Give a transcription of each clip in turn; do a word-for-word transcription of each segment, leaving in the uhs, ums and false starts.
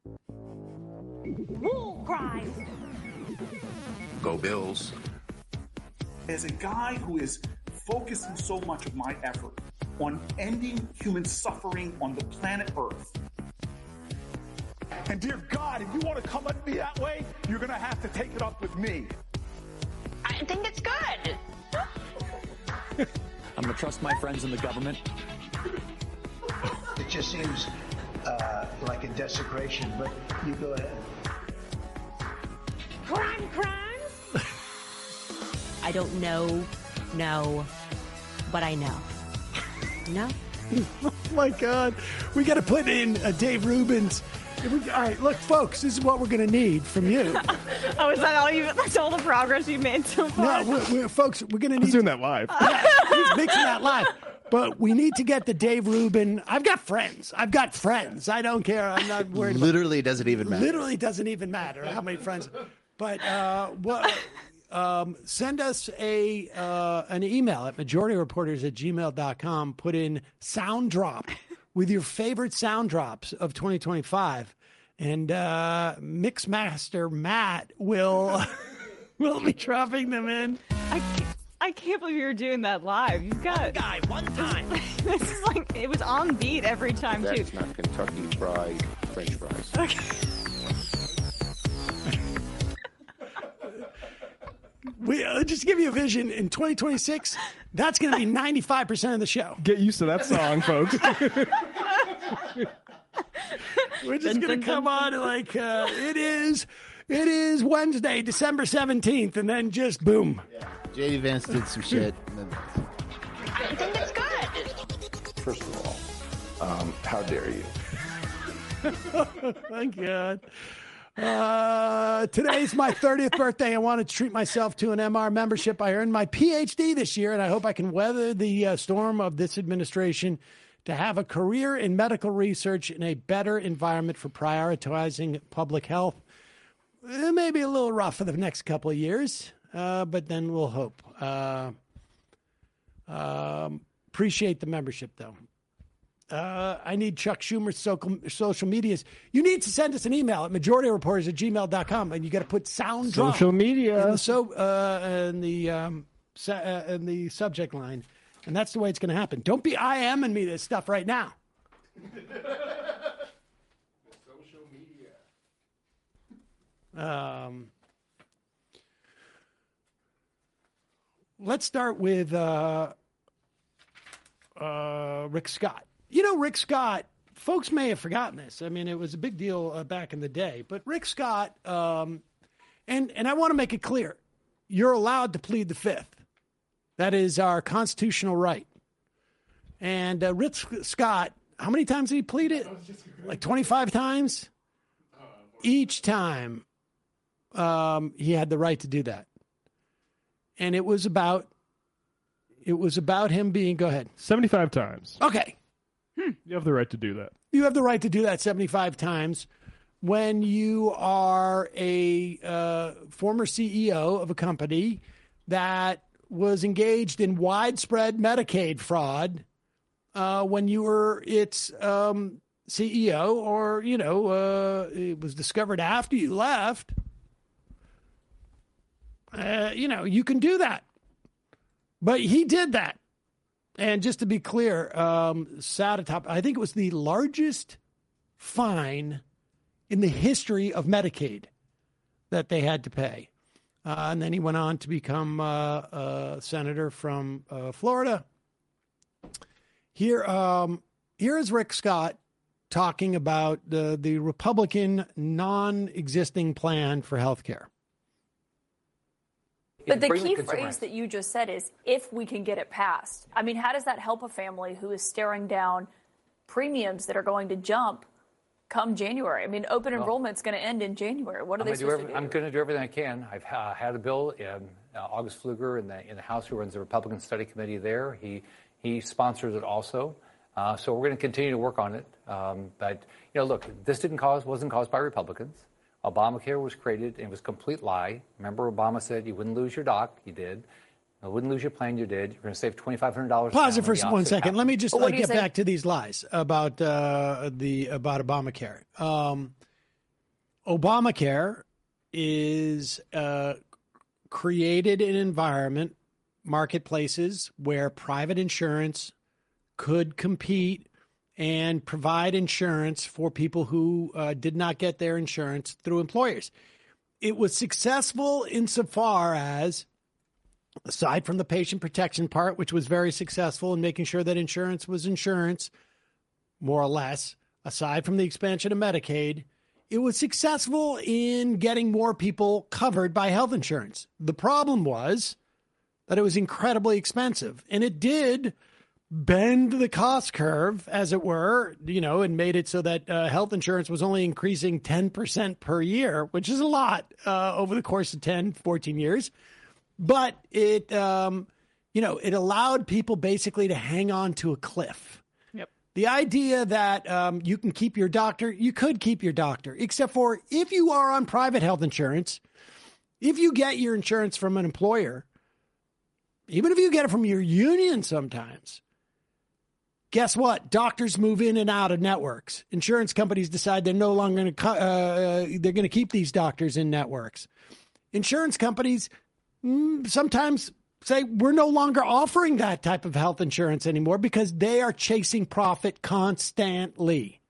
War crimes. Go Bills. As a guy who is focusing so much of my effort on ending human suffering on the planet Earth. And dear God, if you want to come at me that way, you're going to have to take it up with me. I think it's good. I'm going to trust my friends in the government. It just seems uh, like a desecration, but you go ahead. Crime, crimes? I don't know, no, but I know. You know? Oh, my God. We got to put in uh, Dave Rubin's. We, all right, look, folks, this is what we're going to need from you. Oh, is that all you? That's all the progress you made so far? No, we're, we're, folks, we're going to need. He's doing that live. Yeah, he's mixing that live. But we need to get the Dave Rubin. I've got friends. I've got friends. I don't care. I'm not worried. Literally about, doesn't even matter. Literally doesn't even matter how many friends. But uh, what? Um, send us a uh, an email at majority reporters at gmail dot com. Put in sound drop with your favorite sound drops of twenty twenty-five. And uh, Mixmaster Matt will will be dropping them in. I can't, I can't believe you're doing that live. You've got one guy, one time. This is like it was on beat every time too. That's not Kentucky Fried French fries. Okay. We uh, just to give you a vision in twenty twenty-six. That's going to be ninety-five percent of the show. Get used to that song, folks. We're just going to come on like uh, it is. It is Wednesday, December seventeenth, and then just boom. Yeah. J D Vance did some shit. I think it's good. First of all, um, how dare you? Thank God. Uh, today's my thirtieth birthday. I wanted to treat myself to an M R membership. I earned my P H D this year, and I hope I can weather the uh, storm of this administration to have a career in medical research in a better environment for prioritizing public health. It may be a little rough for the next couple of years, uh, but then we'll hope. Uh, um, appreciate the membership, though. Uh, I need Chuck Schumer's social, social medias. You need to send us an email at majority reporters at gmail dot com, and you got to put sound drop social media in the, so, uh, in the, um, uh, in the subject line. And that's the way it's going to happen. Don't be I M'ing me this stuff right now. Social media. Um, let's start with uh, uh, Rick Scott. You know, Rick Scott, folks may have forgotten this. I mean, it was a big deal uh, back in the day. But Rick Scott, um, and, and I want to make it clear, you're allowed to plead the fifth. That is our constitutional right. And uh, Rick Scott, how many times did he plead it? Like twenty-five times? Each time um, he had the right to do that. And it was about, it was about him being, go ahead. seventy-five times. Okay. Hmm. You have the right to do that. You have the right to do that seventy-five times when you are a uh, former C E O of a company that was engaged in widespread Medicaid fraud uh, when you were its um, C E O, or, you know, uh, it was discovered after you left. Uh, you know, you can do that. But he did that. And just to be clear, um, sat atop, I think it was the largest fine in the history of Medicaid that they had to pay. Uh, and then he went on to become uh, a senator from uh, Florida. Here, um, here is Rick Scott talking about the, the Republican non-existing plan for health care. But the key phrase that you just said is, if we can get it passed. I mean, how does that help a family who is staring down premiums that are going to jump come January? I mean, open well, enrollment's going to end in January. What are I'm they supposed every, to do? I'm going to do everything I can. I've uh, had a bill, um, uh, August Pfluger in the in the House, who runs the Republican Study Committee there. He he sponsors it also. Uh, so we're going to continue to work on it. Um, but, you know, look, this didn't cause wasn't caused by Republicans. Obamacare was created and it was a complete lie. Remember, Obama said you wouldn't lose your doc. You did. You wouldn't lose your plan. You did. You're going to save twenty-five hundred dollars. Pause it for one second. Let me just well, like, get back to these lies about uh, the about Obamacare. Um, Obamacare is uh, created an environment, marketplaces where private insurance could compete and provide insurance for people who uh, did not get their insurance through employers. It was successful insofar as, aside from the patient protection part, which was very successful in making sure that insurance was insurance, more or less, aside from the expansion of Medicaid, it was successful in getting more people covered by health insurance. The problem was that it was incredibly expensive, and it did bend the cost curve, as it were, you know, and made it so that uh, health insurance was only increasing ten percent per year, which is a lot uh, over the course of ten, fourteen years. But it, um, you know, it allowed people basically to hang on to a cliff. Yep. The idea that um, you can keep your doctor, you could keep your doctor, except for if you are on private health insurance, if you get your insurance from an employer, even if you get it from your union sometimes, guess what? Doctors move in and out of networks. Insurance companies decide they're no longer going to uh, they're going to keep these doctors in networks. Insurance companies mm, sometimes say we're no longer offering that type of health insurance anymore because they are chasing profit constantly.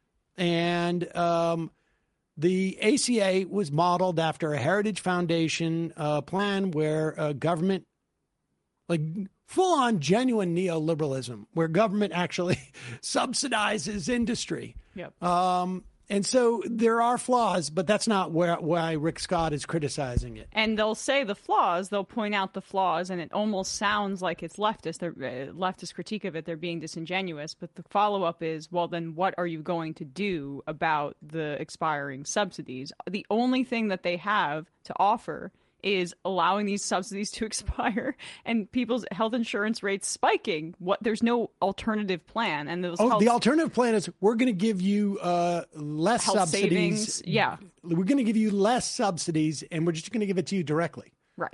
And um, the A C A was modeled after a Heritage Foundation uh, plan where uh, government, like full-on genuine neoliberalism, where government actually subsidizes industry. Yep. Um, and so there are flaws, but that's not where, why Rick Scott is criticizing it. And they'll say the flaws, they'll point out the flaws, and it almost sounds like it's leftist, their uh, leftist critique of it, they're being disingenuous. But the follow-up is, well, then what are you going to do about the expiring subsidies? The only thing that they have to offer is allowing these subsidies to expire and people's health insurance rates spiking. What there's no alternative plan, and those oh, health, the alternative plan is we're going to give you uh, less health subsidies. Savings. Yeah, we're going to give you less subsidies, and we're just going to give it to you directly. Right.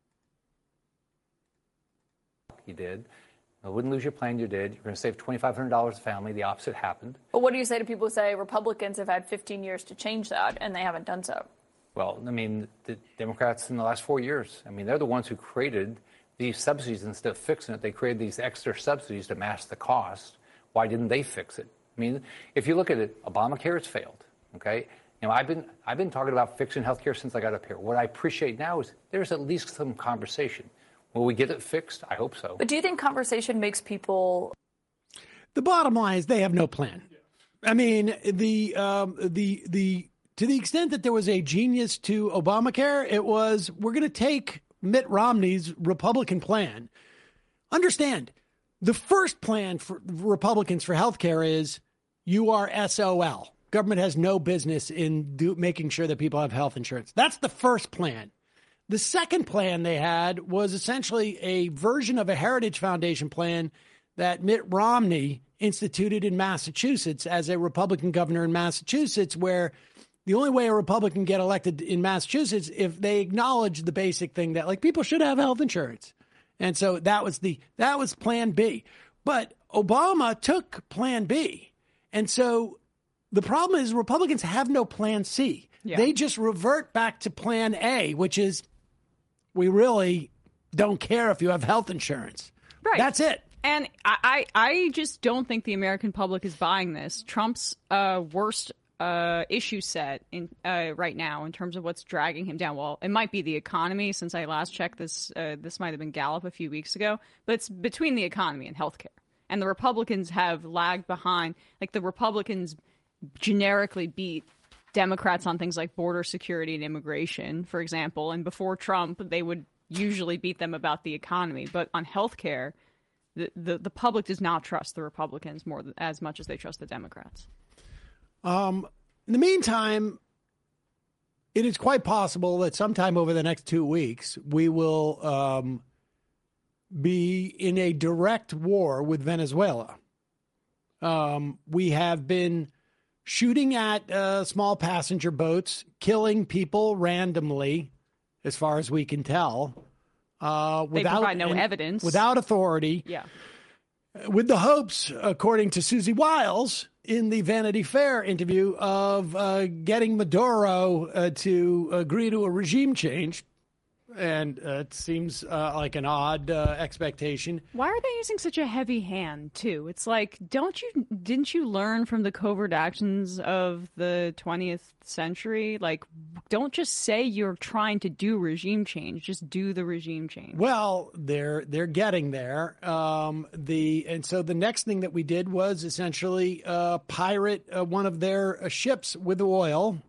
You did. You wouldn't lose your plan. You did. You're going to save twenty-five hundred dollars a family. The opposite happened. But what do you say to people who say Republicans have had fifteen years to change that and they haven't done so? Well, I mean, the Democrats in the last four years, I mean, they're the ones who created these subsidies instead of fixing it. They created these extra subsidies to mask the cost. Why didn't they fix it? I mean, if you look at it, Obamacare has failed, okay? You know, I've been, I've been talking about fixing healthcare since I got up here. What I appreciate now is there's at least some conversation. Will we get it fixed? I hope so. But do you think conversation makes people... The bottom line is they have no plan. I mean, the um, the the... To the extent that there was a genius to Obamacare, it was we're going to take Mitt Romney's Republican plan. Understand, the first plan for Republicans for health care is you are S O L. Government has no business in do, making sure that people have health insurance. That's the first plan. The second plan they had was essentially a version of a Heritage Foundation plan that Mitt Romney instituted in Massachusetts as a Republican governor in Massachusetts, where the only way a Republican get elected in Massachusetts if they acknowledge the basic thing that like people should have health insurance. And so that was the that was plan B. But Obama took plan B. And so the problem is Republicans have no plan C. Yeah. They just revert back to plan A, which is we really don't care if you have health insurance. Right. That's it. And I, I, I just don't think the American public is buying this. Trump's uh, worst Uh, issue set in uh, right now in terms of what's dragging him down. Well, it might be the economy. Since I last checked this, uh, this might have been Gallup a few weeks ago, but it's between the economy and healthcare. And the Republicans have lagged behind. Like the Republicans generically beat Democrats on things like border security and immigration, for example. And before Trump, they would usually beat them about the economy. But on healthcare, the the, the public does not trust the Republicans more than, as much as they trust the Democrats. Um, in the meantime, it is quite possible that sometime over the next two weeks, we will um, be in a direct war with Venezuela. Um, we have been shooting at uh, small passenger boats, killing people randomly, as far as we can tell. Uh, they without, provide no and, evidence. Without authority. Yeah. With the hopes, according to Susie Wiles, in the Vanity Fair interview of uh, getting Maduro uh, to agree to a regime change. And uh, it seems uh, like an odd uh, expectation. Why are they using such a heavy hand, too? It's like, don't you, didn't you learn from the covert actions of the twentieth century? Like, don't just say you're trying to do regime change. Just do the regime change. Well, they're they're getting there. Um, the and so the next thing that we did was essentially uh, pirate uh, one of their uh, ships with oil,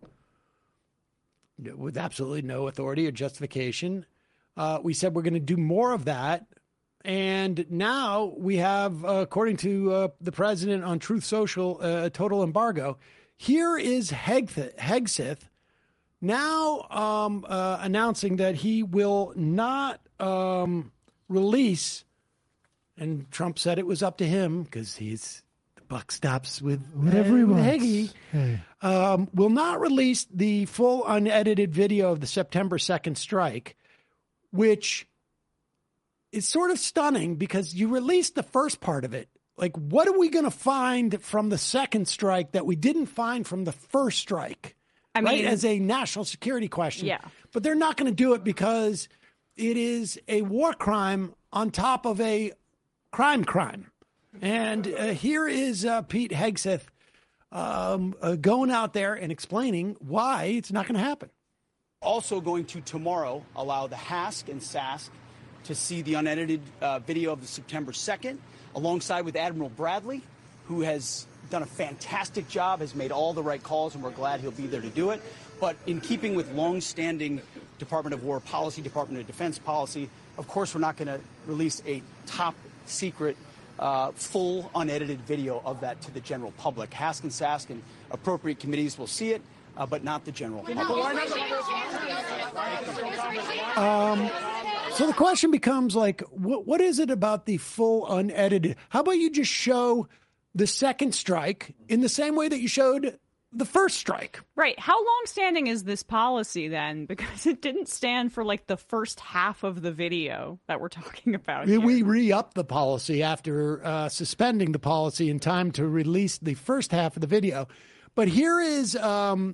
with absolutely no authority or justification. Uh, we said we're going to do more of that. And now we have, uh, according to uh, the president on Truth Social, uh, a total embargo. Here is Hegseth, Hegseth now um, uh, announcing that he will not um, release, and Trump said it was up to him because he's buck stops with whatever he wants. Heggie, Hey. um, will not release the full unedited video of the September second strike, which is sort of stunning because you released the first part of it. Like, what are we going to find from the second strike that we didn't find from the first strike? I right? mean, As a national security question. Yeah. But they're not going to do it because it is a war crime on top of a crime crime. And uh, here is uh, Pete Hegseth um, uh, going out there and explaining why it's not going to happen. Also going to tomorrow allow the HASC and S A S C to see the unedited uh, video of the September second, alongside with Admiral Bradley, who has done a fantastic job, has made all the right calls, and we're glad he'll be there to do it. But in keeping with long-standing Department of War policy, Department of Defense policy, of course, we're not going to release a top-secret Uh, full unedited video of that to the general public. HASC and S A S C and appropriate committees will see it, uh, but not the general public. Um, so the question becomes, like, what, what is it about the full unedited? How about you just show the second strike in the same way that you showed the first strike? Right. How long-standing is this policy then? Because it didn't stand for like the first half of the video that we're talking about We, here. we re-upped the policy after uh, suspending the policy in time to release the first half of the video. But here is um,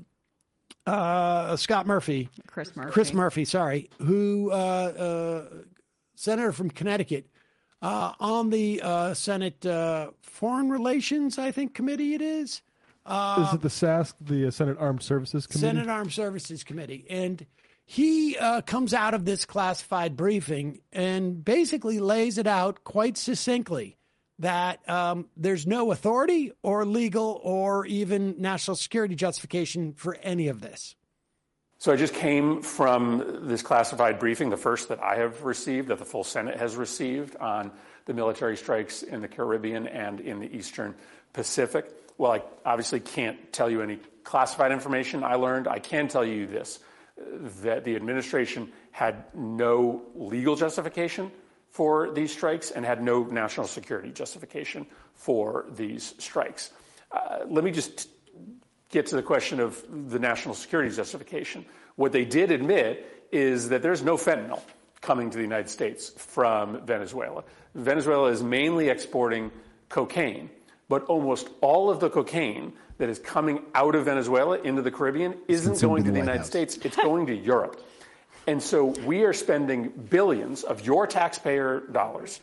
uh, Scott Murphy. Chris Murphy. Chris Murphy, sorry, who, uh, uh, senator from Connecticut, uh, on the uh, Senate uh, Foreign Relations, I think, committee it is. Uh, Is it the S A S C, the uh, Senate Armed Services Committee? Senate Armed Services Committee. And he uh, comes out of this classified briefing and basically lays it out quite succinctly that um, there's no authority or legal or even national security justification for any of this. So I just came from this classified briefing, the first that I have received, that the full Senate has received on the military strikes in the Caribbean and in the Eastern Pacific. Well, I obviously can't tell you any classified information I learned. I can tell you this, that the administration had no legal justification for these strikes and had no national security justification for these strikes. Uh, let me just get to the question of the national security justification. What they did admit is that there's no fentanyl coming to the United States from Venezuela. Venezuela is mainly exporting cocaine. But almost all of the cocaine that is coming out of Venezuela into the Caribbean isn't going to the United States. It's going to Europe. And so we are spending billions of your taxpayer dollars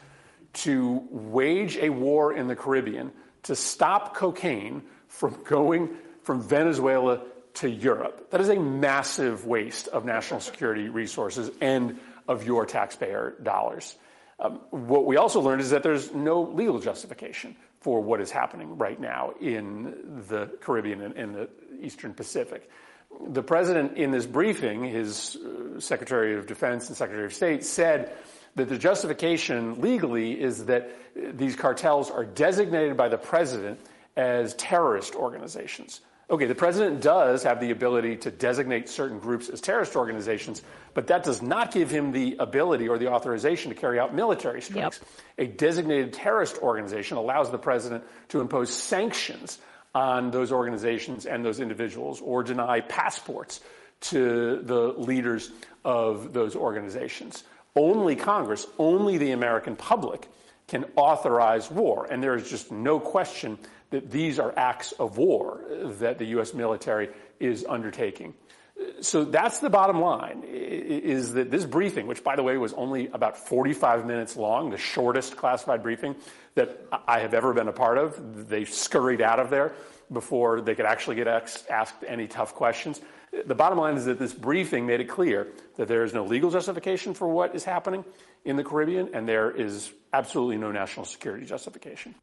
to wage a war in the Caribbean to stop cocaine from going from Venezuela to Europe. That is a massive waste of national security resources and of your taxpayer dollars. Um, what we also learned is that there's no legal justification for what is happening right now in the Caribbean and in the Eastern Pacific. The president in this briefing, his uh, Secretary of Defense and Secretary of State, said that the justification legally is that these cartels are designated by the president as terrorist organizations. Okay, the president does have the ability to designate certain groups as terrorist organizations, but that does not give him the ability or the authorization to carry out military strikes. Yep. A designated terrorist organization allows the president to impose sanctions on those organizations and those individuals or deny passports to the leaders of those organizations. Only Congress, only the American public can authorize war. And there is just no question that these are acts of war that the U S military is undertaking. So that's the bottom line, is that this briefing, which, by the way, was only about forty-five minutes long, the shortest classified briefing that I have ever been a part of. They scurried out of there before they could actually get asked any tough questions. The bottom line is that this briefing made it clear that there is no legal justification for what is happening in the Caribbean, and there is absolutely no national security justification.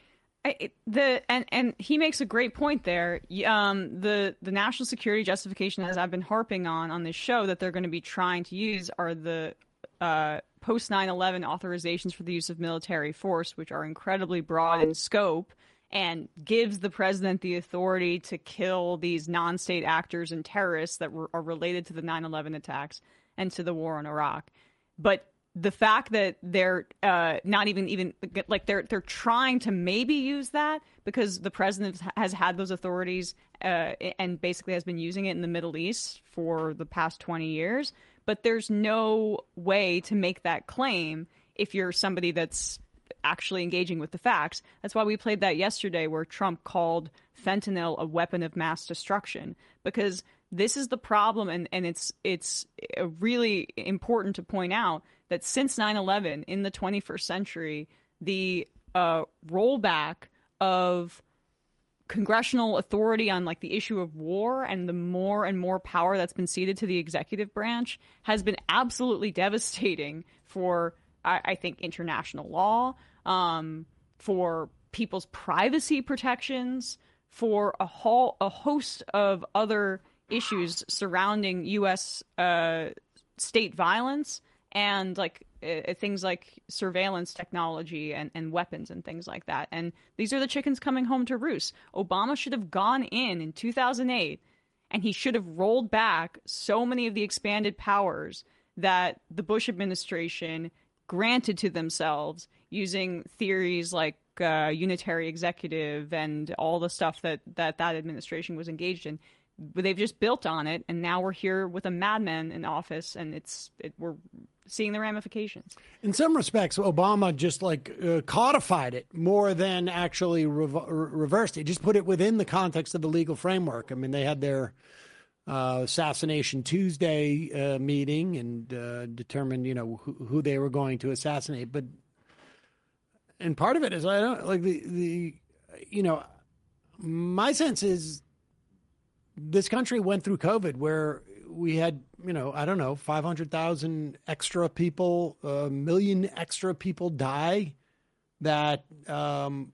I, the and and he makes a great point there. Um, the the national security justification, as I've been harping on on this show, that they're going to be trying to use are the uh, post nine eleven authorizations for the use of military force, which are incredibly broad in scope and gives the president the authority to kill these non-state actors and terrorists that were, are related to the nine eleven attacks and to the war in Iraq. But the fact that they're uh, not even even like they're they're trying to maybe use that because the president has had those authorities uh, and basically has been using it in the Middle East for the past twenty years. But there's no way to make that claim if you're somebody that's actually engaging with the facts. That's why we played that yesterday where Trump called fentanyl a weapon of mass destruction, because this is the problem. And, and it's it's really important to point out that since nine eleven in the twenty-first century, the uh, rollback of congressional authority on like the issue of war and the more and more power that's been ceded to the executive branch has been absolutely devastating for, I, I think, international law, um, for people's privacy protections, for a whole a host of other issues surrounding U S uh, state violence. And like uh, things like surveillance technology and, and weapons and things like that. And these are the chickens coming home to roost. Obama should have gone in in two thousand eight and he should have rolled back so many of the expanded powers that the Bush administration granted to themselves using theories like uh, unitary executive and all the stuff that, that that administration was engaged in. But they've just built on it, and now we're here with a madman in office, and it's it, we're seeing the ramifications. In some respects, Obama just like uh, codified it more than actually rev- reversed it. Just put it within the context of the legal framework. I mean, they had their uh, Assassination Tuesday uh, meeting and uh, determined, you know, who, who they were going to assassinate. But and part of it is I don't like the the you know my sense is. This country went through COVID where we had, you know, I don't know, five hundred thousand extra people, a million extra people die that um,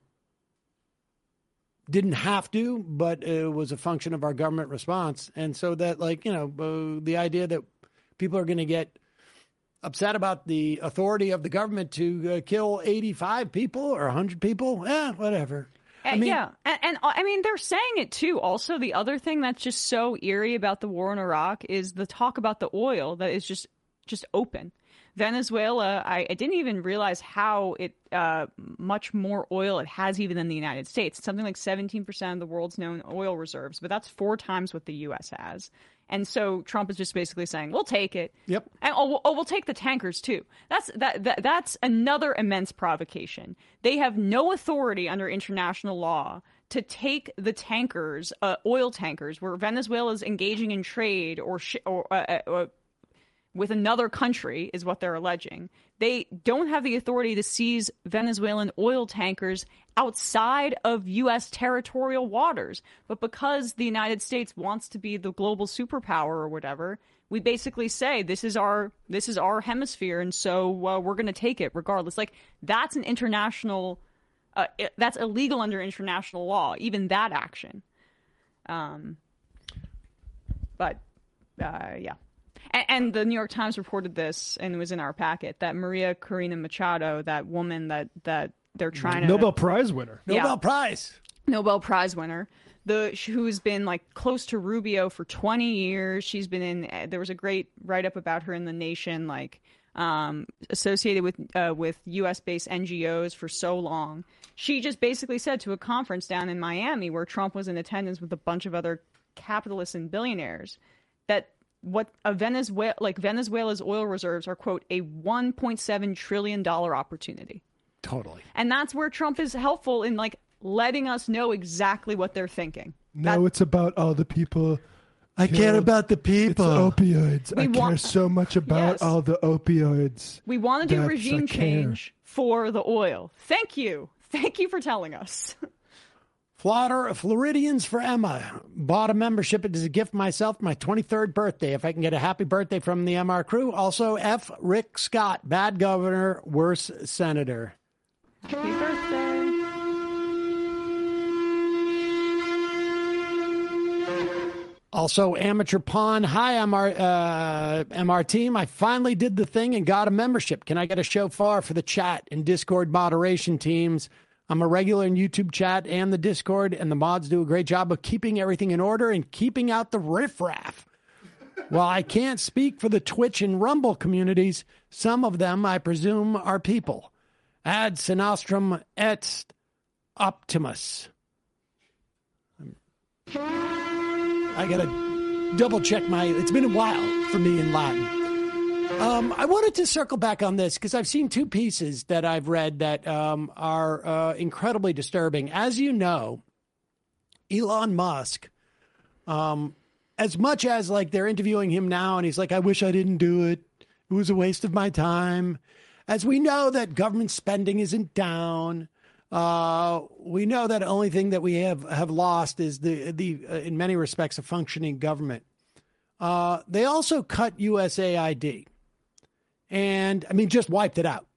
didn't have to, but it was a function of our government response. And so that, like, you know, uh, the idea that people are going to get upset about the authority of the government to uh, kill eighty-five people or one hundred people, eh, whatever. I mean, yeah, and, and I mean, they're saying it too. Also, the other thing that's just so eerie about the war in Iraq is the talk about the oil that is just just open. Venezuela, I, I didn't even realize how it uh, much more oil it has even than the United States. It's something like seventeen percent of the world's known oil reserves, but that's four times what the U S has. And so Trump is just basically saying, we'll take it. Yep. And oh, we'll, oh, we'll take the tankers, too. That's that, that that's another immense provocation. They have no authority under international law to take the tankers, uh, oil tankers, where Venezuela is engaging in trade or, sh- or uh, uh, with another country, is what they're alleging. They don't have the authority to seize Venezuelan oil tankers outside of U S territorial waters. But because the United States wants to be the global superpower or whatever, we basically say this is our this is our hemisphere, and so uh, we're going to take it regardless. Like, that's an international, uh, that's illegal under international law, even that action. Um, but uh, yeah. And, and the New York Times reported this, and it was in our packet, that Maria Corina Machado, that woman that, that they're trying to... Nobel Prize winner. Yeah. Nobel Prize. Nobel Prize winner. The who's been like close to Rubio for twenty years. She's been in... There was a great write-up about her in The Nation, like um, associated with, uh, with U S-based N G Os for so long. She just basically said to a conference down in Miami where Trump was in attendance with a bunch of other capitalists and billionaires that... What a Venezuela like Venezuela's oil reserves are, quote, a one point seven trillion dollars opportunity. Totally. And that's where Trump is helpful in like letting us know exactly what they're thinking. No, it's about all the people. I care about the people. It's opioids. We I care want- so much about Yes. all the opioids. We want to do That's- regime I care. change for the oil. Thank you. Thank you for telling us. Florida, Floridians for Emma. Bought a membership as a gift myself for my twenty-third birthday. If I can get a happy birthday from the M R crew. Also, F. Rick Scott. Bad governor, worse senator. Happy birthday. Also, Amateur Pawn. Hi, M R, uh, M R team. I finally did the thing and got a membership. Can I get a shofar for the chat and Discord moderation teams? I'm a regular in YouTube chat and the Discord, and the mods do a great job of keeping everything in order and keeping out the riffraff. While I can't speak for the Twitch and Rumble communities, some of them, I presume, are people. Ad sinostrum et optimus. I got to double check my, it's been a while for me in Latin. Um, I wanted to circle back on this because I've seen two pieces that I've read that um, are uh, incredibly disturbing. As you know, Elon Musk, um, as much as like they're interviewing him now and he's like, I wish I didn't do it. It was a waste of my time. As we know that government spending isn't down. Uh, we know that the only thing that we have, have lost is the, the uh, in many respects, a functioning government. Uh, they also cut U S A I D. And, I mean, just wiped it out.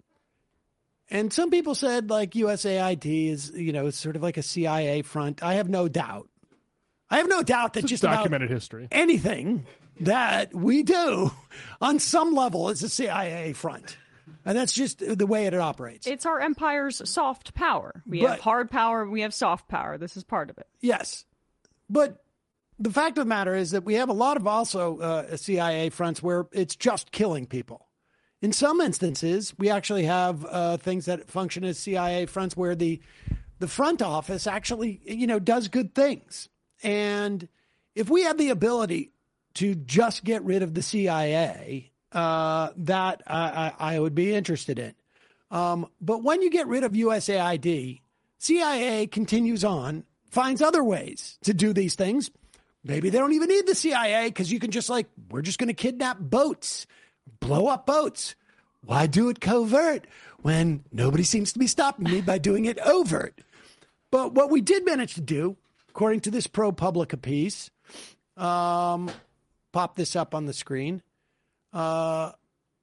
And some people said, like, U S A I D is, you know, it's sort of like a C I A front. I have no doubt. I have no doubt that It's just documented about history. anything that we do on some level is a C I A front. And that's just the way it operates. It's our empire's soft power. We But- have hard power. We have soft power. This is part of it. Yes. But the fact of the matter is that we have a lot of also uh, C I A fronts where it's just killing people. In some instances, we actually have uh, things that function as C I A fronts where the the front office actually, you know, does good things. And if we had the ability to just get rid of the C I A, uh, that I, I, I would be interested in. Um, but when you get rid of U S A I D, C I A continues on, finds other ways to do these things. Maybe they don't even need the C I A because you can just like, we're just going to kidnap boats, blow up boats. Why do it covert when nobody seems to be stopping me by doing it overt? But what we did manage to do, according to this ProPublica piece, um, pop this up on the screen, uh,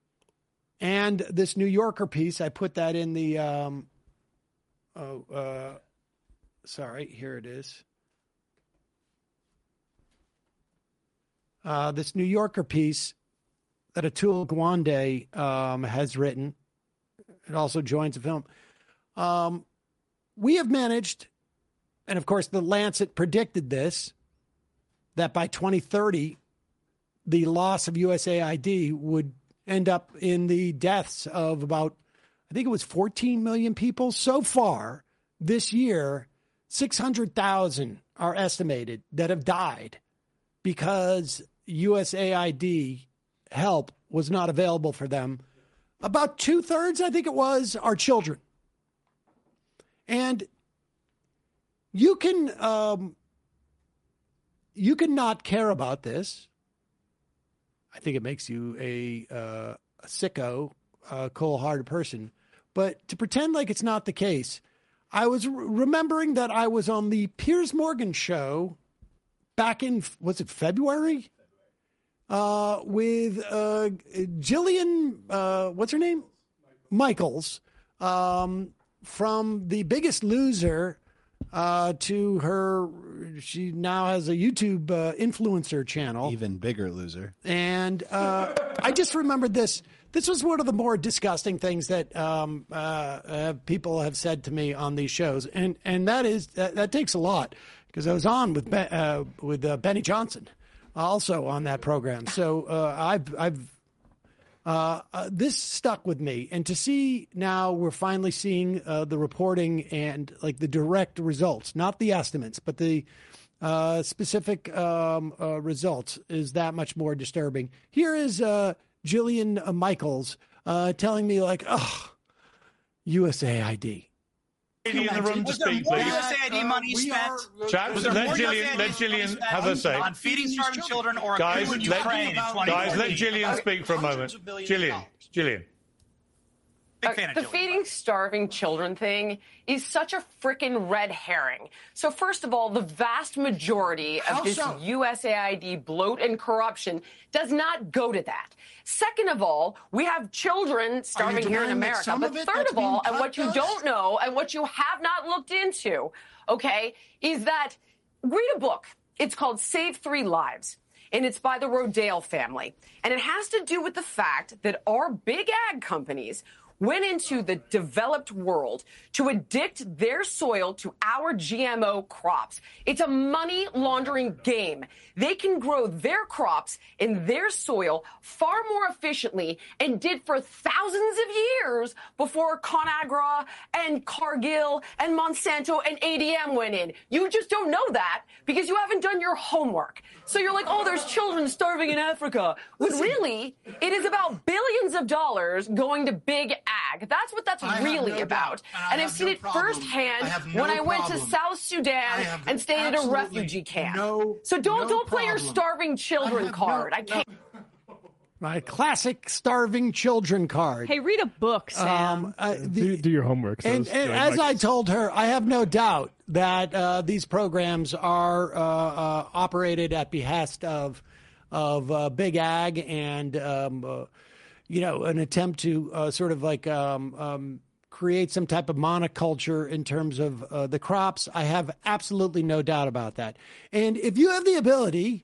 and this New Yorker piece, I put that in the, um, oh, uh, sorry, here it is. Uh, this New Yorker piece that Atul Gawande um, has written. It also joins the film. Um, we have managed, and of course the Lancet predicted this, that by twenty thirty, the loss of U S A I D would end up in the deaths of about, I think it was fourteen million people. So far this year, six hundred thousand are estimated that have died because U S A I D help was not available for them. About two thirds, I think it was, are children. And you can, um, you can not care about this. I think it makes you a, uh, a sicko, a cold-hearted person. But to pretend like it's not the case, I was re- remembering that I was on the Piers Morgan show back in, was it February? Uh, with uh, Jillian, uh, what's her name? Michaels, um, from The Biggest Loser uh, to her, she now has a YouTube uh, influencer channel. Even bigger loser. And uh, I just remembered this. This was one of the more disgusting things that um, uh, uh, people have said to me on these shows. And and that is, that, that takes a lot because I was on with, ben, uh, with uh, Benny Johnson. Also on that program. So uh, I've, I've uh, uh, this stuck with me. And to see now we're finally seeing uh, the reporting and like the direct results, not the estimates, but the uh, specific um, uh, results is that much more disturbing. Here is uh, Jillian Michaels uh, telling me like, oh, U S A I D. In the room to Was there speak, more please. U S A I D money we spent? are- Chat, Was there let more Gillian- U S A I D let money Gillian spent have her say. on feeding starving children or a Guys, coup in let- Ukraine in twenty Guys, let fourteen? Gillian speak for a moment. Gillian, Gillian. Big fan of the Jillian. feeding starving children thing is such a freaking red herring. So first of all, the vast majority of How this so? U S A I D bloat and corruption does not go to that. Second of all, we have children starving here in denying that America. some But of it third that's of all, being and what cut you does? don't know and what you have not looked into, okay, is that read a book. It's called Save Three Lives. And it's by the Rodale family. And it has to do with the fact that our big ag companies went into the developed world to addict their soil to our G M O crops. It's a money laundering game. They can grow their crops in their soil far more efficiently and did for thousands of years before ConAgra and Cargill and Monsanto and A D M went in. You just don't know that because you haven't done your homework. So you're like, oh, there's children starving in Africa. When really, it is about billions of dollars going to big ag. That's what that's I have really no about. doubt, and I and I've have seen no it problem. firsthand I have no when I went to problem. South I Sudan have and stayed at a absolutely refugee camp. no- so don't no don't play your problem. starving children card. I can't. My classic starving children card. Hey, read a book, Sam. Um, uh, the- do, do your homework. So and, it's and like- as I told her, I have no doubt that uh, these programs are uh, uh, operated at behest of of uh, big ag and um, uh, you know, an attempt to uh, sort of like um, um, create some type of monoculture in terms of uh, the crops. I have absolutely no doubt about that. And if you have the ability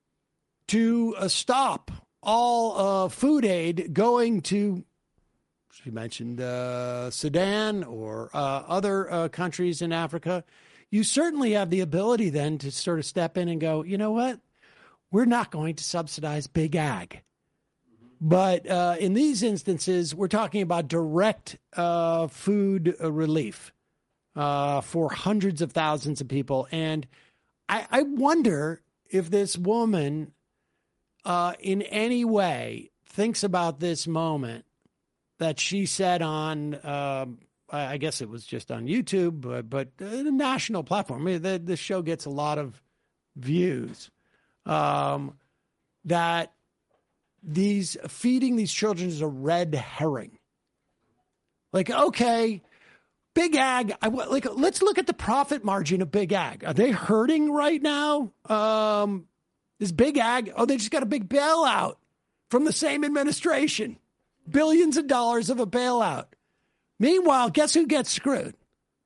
to uh, stop all uh, food aid going to, she mentioned uh, Sudan or uh, other uh, countries in Africa, you certainly have the ability then to sort of step in and go, you know what? We're not going to subsidize big ag. But uh, in these instances, we're talking about direct uh, food uh, relief uh, for hundreds of thousands of people. And I, I wonder if this woman uh, in any way thinks about this moment that she said on, um, I guess it was just on YouTube, but, but a national platform. I mean, the, the show gets a lot of views. Um, that these feeding these children is a red herring. Like, okay, big ag. I like. Let's look at the profit margin of big ag. Are they hurting right now? Um, is big ag? Oh, they just got a big bailout from the same administration, billions of dollars of a bailout. Meanwhile, guess who gets screwed?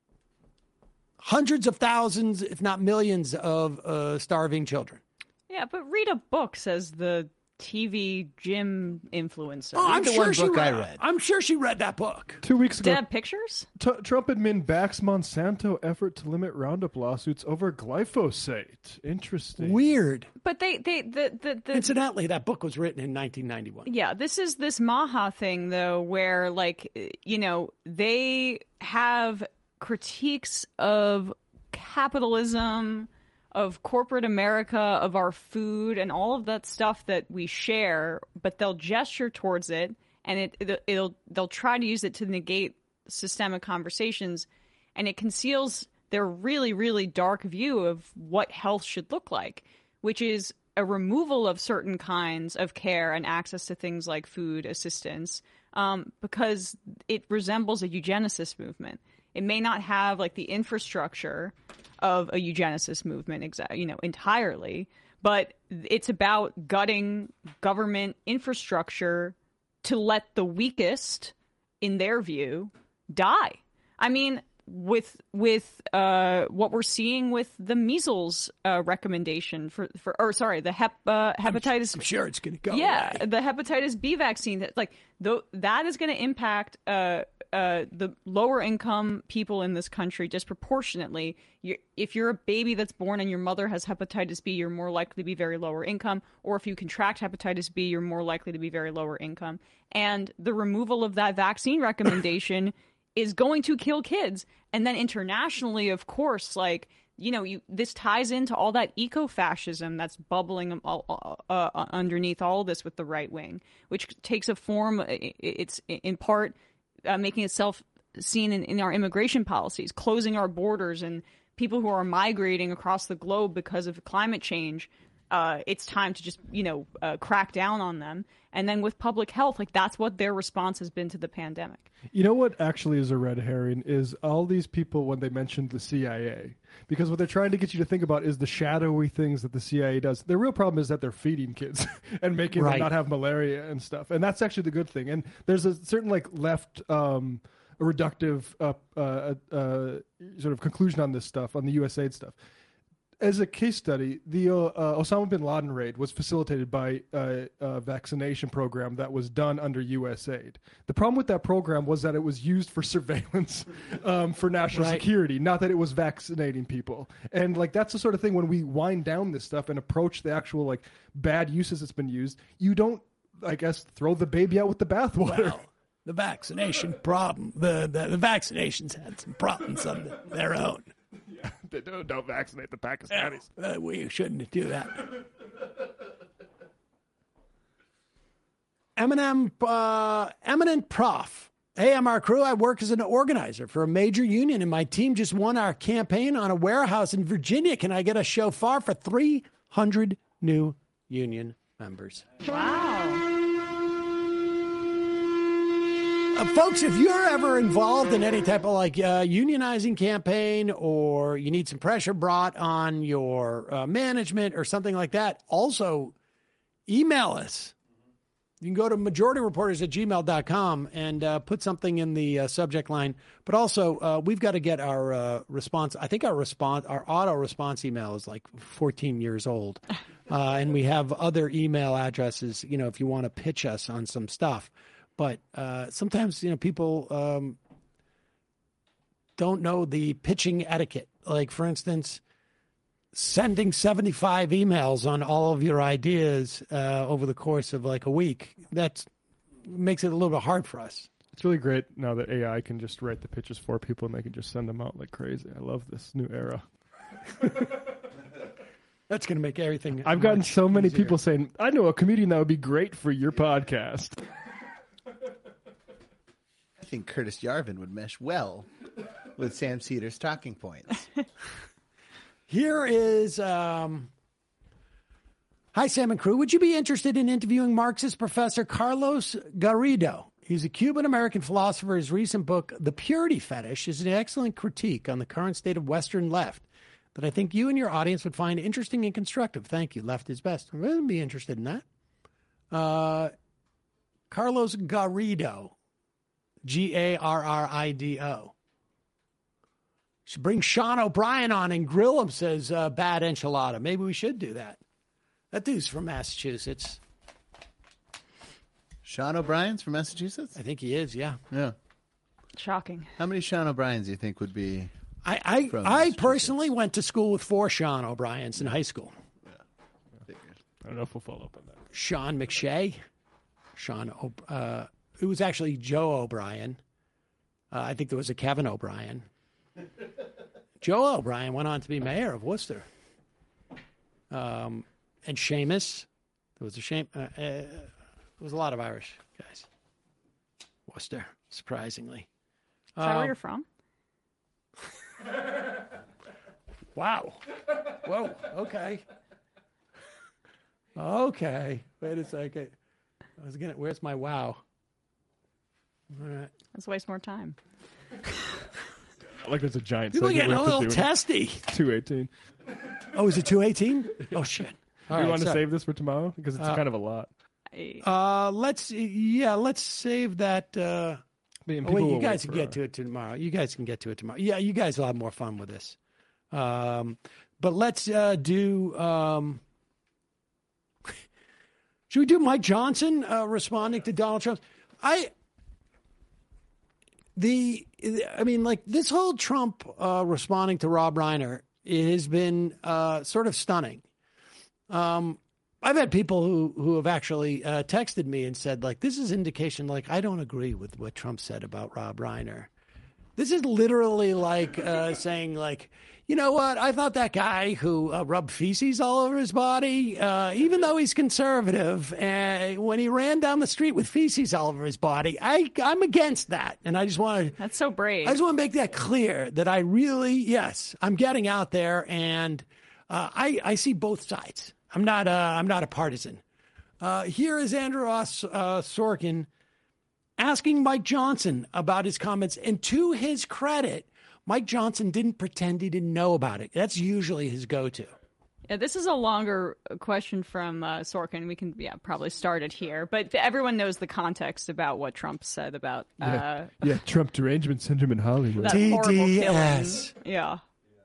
Hundreds of thousands, if not millions, of uh, starving children. Yeah, but read a book, says the T V gym influencer. Oh, I'm sure she read. I'm sure she read that book. Two weeks ago, Did it have pictures? T- Trump admin backs Monsanto effort to limit Roundup lawsuits over glyphosate. Interesting. Weird. But they, they, the, the, the Incidentally, that book was written in nineteen ninety-one. Yeah, this is this Maha thing, though, where, like, you know, they have critiques of capitalism, of corporate America, of our food, and all of that stuff that we share, but they'll gesture towards it, and it, it it'll they'll try to use it to negate systemic conversations, and it conceals their really, really dark view of what health should look like, which is a removal of certain kinds of care and access to things like food assistance, um, because it resembles a eugenicist movement. It may not have like the infrastructure of a eugenicist movement, exa- you know, entirely, but it's about gutting government infrastructure to let the weakest, in their view, die. I mean, with with uh, what we're seeing with the measles uh, recommendation for, for or sorry, the hep uh, hepatitis. I'm sure it's going to go. Yeah, away. the hepatitis B vaccine. That like th- that is going to impact uh, uh, the lower income people in this country disproportionately. You're, if you're a baby that's born and your mother has hepatitis B, you're more likely to be very lower income. Or if you contract hepatitis B, you're more likely to be very lower income. And the removal of that vaccine recommendation is going to kill kids. And then internationally, of course, like, you know, you this ties into all that eco-fascism that's bubbling all, uh, underneath all of this with the right wing, which takes a form, it's in part uh, making itself seen in, in our immigration policies, closing our borders and people who are migrating across the globe because of climate change. Uh, it's time to just, you know, uh, crack down on them. And then with public health, like that's what their response has been to the pandemic. You know what actually is a red herring is all these people when they mentioned the C I A. Because what they're trying to get you to think about is the shadowy things that the C I A does. The real problem is that they're feeding kids and making Right. them not have malaria and stuff. And that's actually the good thing. And there's a certain like left um, a reductive uh, uh, uh, sort of conclusion on this stuff, on the U S A I D stuff. As a case study, the uh, uh, Osama bin Laden raid was facilitated by uh, a vaccination program that was done under U S A I D. The problem with that program was that it was used for surveillance um, for national Right. security, not that it was vaccinating people. And like that's the sort of thing when we wind down this stuff and approach the actual like bad uses it's been used, you don't, I guess, throw the baby out with the bathwater. Well, the vaccination problem, the, the, the vaccinations had some problems of their own. They don't, don't vaccinate the Pakistanis. Uh, we shouldn't do that. Eminem, uh, Eminent Prof. Hey, I'm our crew. I work as an organizer for a major union, and my team just won our campaign on a warehouse in Virginia. Can I get a shofar for three hundred new union members? Wow. Uh, folks, if you're ever involved in any type of like uh, unionizing campaign, or you need some pressure brought on your uh, management or something like that, also email us. You can go to majority reporters at gmail dot com and uh, put something in the uh, subject line. But also, uh, we've got to get our uh, response. I think our response, our auto response email is like fourteen years old. Uh, and we have other email addresses, you know, if you want to pitch us on some stuff. But uh, sometimes, you know, people um, don't know the pitching etiquette. Like, for instance, sending seventy-five emails on all of your ideas uh, over the course of like a week, that makes it a little bit hard for us. It's really great now that A I can just write the pitches for people and they can just send them out like crazy. I love this new era. That's going to make everything. I've gotten much so many easier. people saying, I know a comedian that would be great for your podcast. I think Curtis Yarvin would mesh well with Sam Cedar's talking points. Here is, um, hi, Sam and crew. Would you be interested in interviewing Marxist professor Carlos Garrido? He's a Cuban-American philosopher. His recent book, The Purity Fetish, is an excellent critique on the current state of Western left that I think you and your audience would find interesting and constructive. Thank you. Left is best. I would be interested in that. Uh, Carlos Garrido, G A R R I D O. Should bring Sean O'Brien on and grill him, says uh, Bad Enchilada. Maybe we should do that. That dude's from Massachusetts. Sean O'Brien's from Massachusetts? I think he is, yeah. Yeah. Shocking. How many Sean O'Briens do you think would be? I I, I personally went to school with four Sean O'Briens in high school. I don't know if we'll follow up on that. Sean McShay. Sean, o, uh, it was actually Joe O'Brien. Uh, I think there was a Kevin O'Brien. Joe O'Brien went on to be mayor of Worcester. Um, and Seamus. There was a shame. Uh, uh, there was a lot of Irish guys. Worcester, surprisingly. Is that where Um, you're from? Wow. Whoa. Okay. Okay. Wait a second. I was gonna. Where's my wow? All right. Let's waste more time. Like there's a giant. People segment getting we a have to little do. testy. two eighteen. Oh, is it two eighteen? Oh shit. All you right, want to sorry. save this for tomorrow because it's Uh, kind of a lot. Uh, let's yeah, let's save that. Uh, mean, oh, people wait, you will guys wait can for, get to it tomorrow. You guys can get to it tomorrow. Yeah, you guys will have more fun with this. Um, but let's uh, do. Um, should we do Mike Johnson uh, responding to Donald Trump? I. The, I mean, like this whole Trump uh, responding to Rob Reiner has been uh, sort of stunning. Um, I've had people who, who have actually uh, texted me and said, like, this is indication, like, I don't agree with what Trump said about Rob Reiner. This is literally like uh, saying, like, you know what? I thought that guy who uh, rubbed feces all over his body, uh, even though he's conservative, uh, when he ran down the street with feces all over his body, I, I'm against that. And I just want to. That's so brave. I just want to make that clear that I really, yes, I'm getting out there, and uh, I, I see both sides. I'm not, uh, I'm not a partisan. Uh, here is Andrew Ross uh, Sorkin asking Mike Johnson about his comments, and to his credit, Mike Johnson didn't pretend he didn't know about it. That's usually his go-to. Yeah, this is a longer question from uh, Sorkin. We can, yeah, probably start it here. But everyone knows the context about what Trump said about Yeah, uh, yeah Trump derangement syndrome in Hollywood. that horrible killing. Yeah.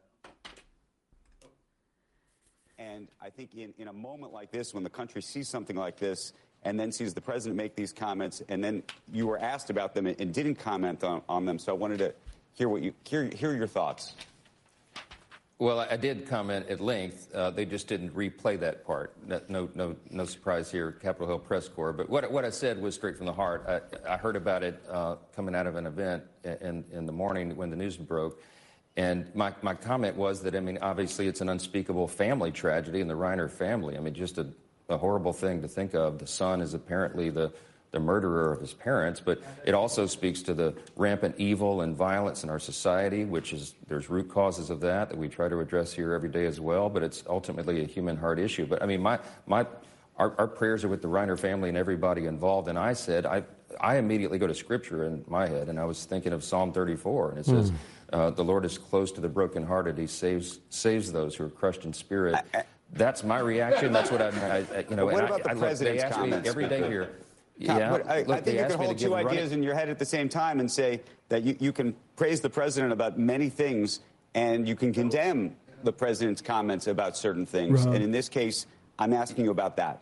And I think in, in a moment like this, when the country sees something like this and then sees the president make these comments, and then you were asked about them and didn't comment on, on them, so I wanted to hear what you hear, hear your thoughts. Well, I did comment at length. Uh, they just didn't replay that part. No, no, no surprise here, Capitol Hill press corps. But what what I said was straight from the heart. I, I heard about it uh, coming out of an event in in the morning when the news broke, and my my comment was that I mean, obviously, it's an unspeakable family tragedy in the Reiner family. I mean, just a, a horrible thing to think of. The son is apparently the the murderer of his parents, but it also speaks to the rampant evil and violence in our society, which is, there's root causes of that that we try to address here every day as well, but it's ultimately a human heart issue. But I mean, my, my, our, our prayers are with the Reiner family and everybody involved, and I said, I, I immediately go to scripture in my head, and I was thinking of Psalm thirty-four, and it says, mm. uh, the Lord is close to the brokenhearted, he saves, saves those who are crushed in spirit. I, I, That's my reaction, that's what I, I you know, what and about I, the I, president's they ask comments, me every day here. Yeah, but I, look, I think you can hold two ideas running. in your head at the same time and say that you, you can praise the president about many things and you can condemn the president's comments about certain things. Right. And in this case, I'm asking you about that.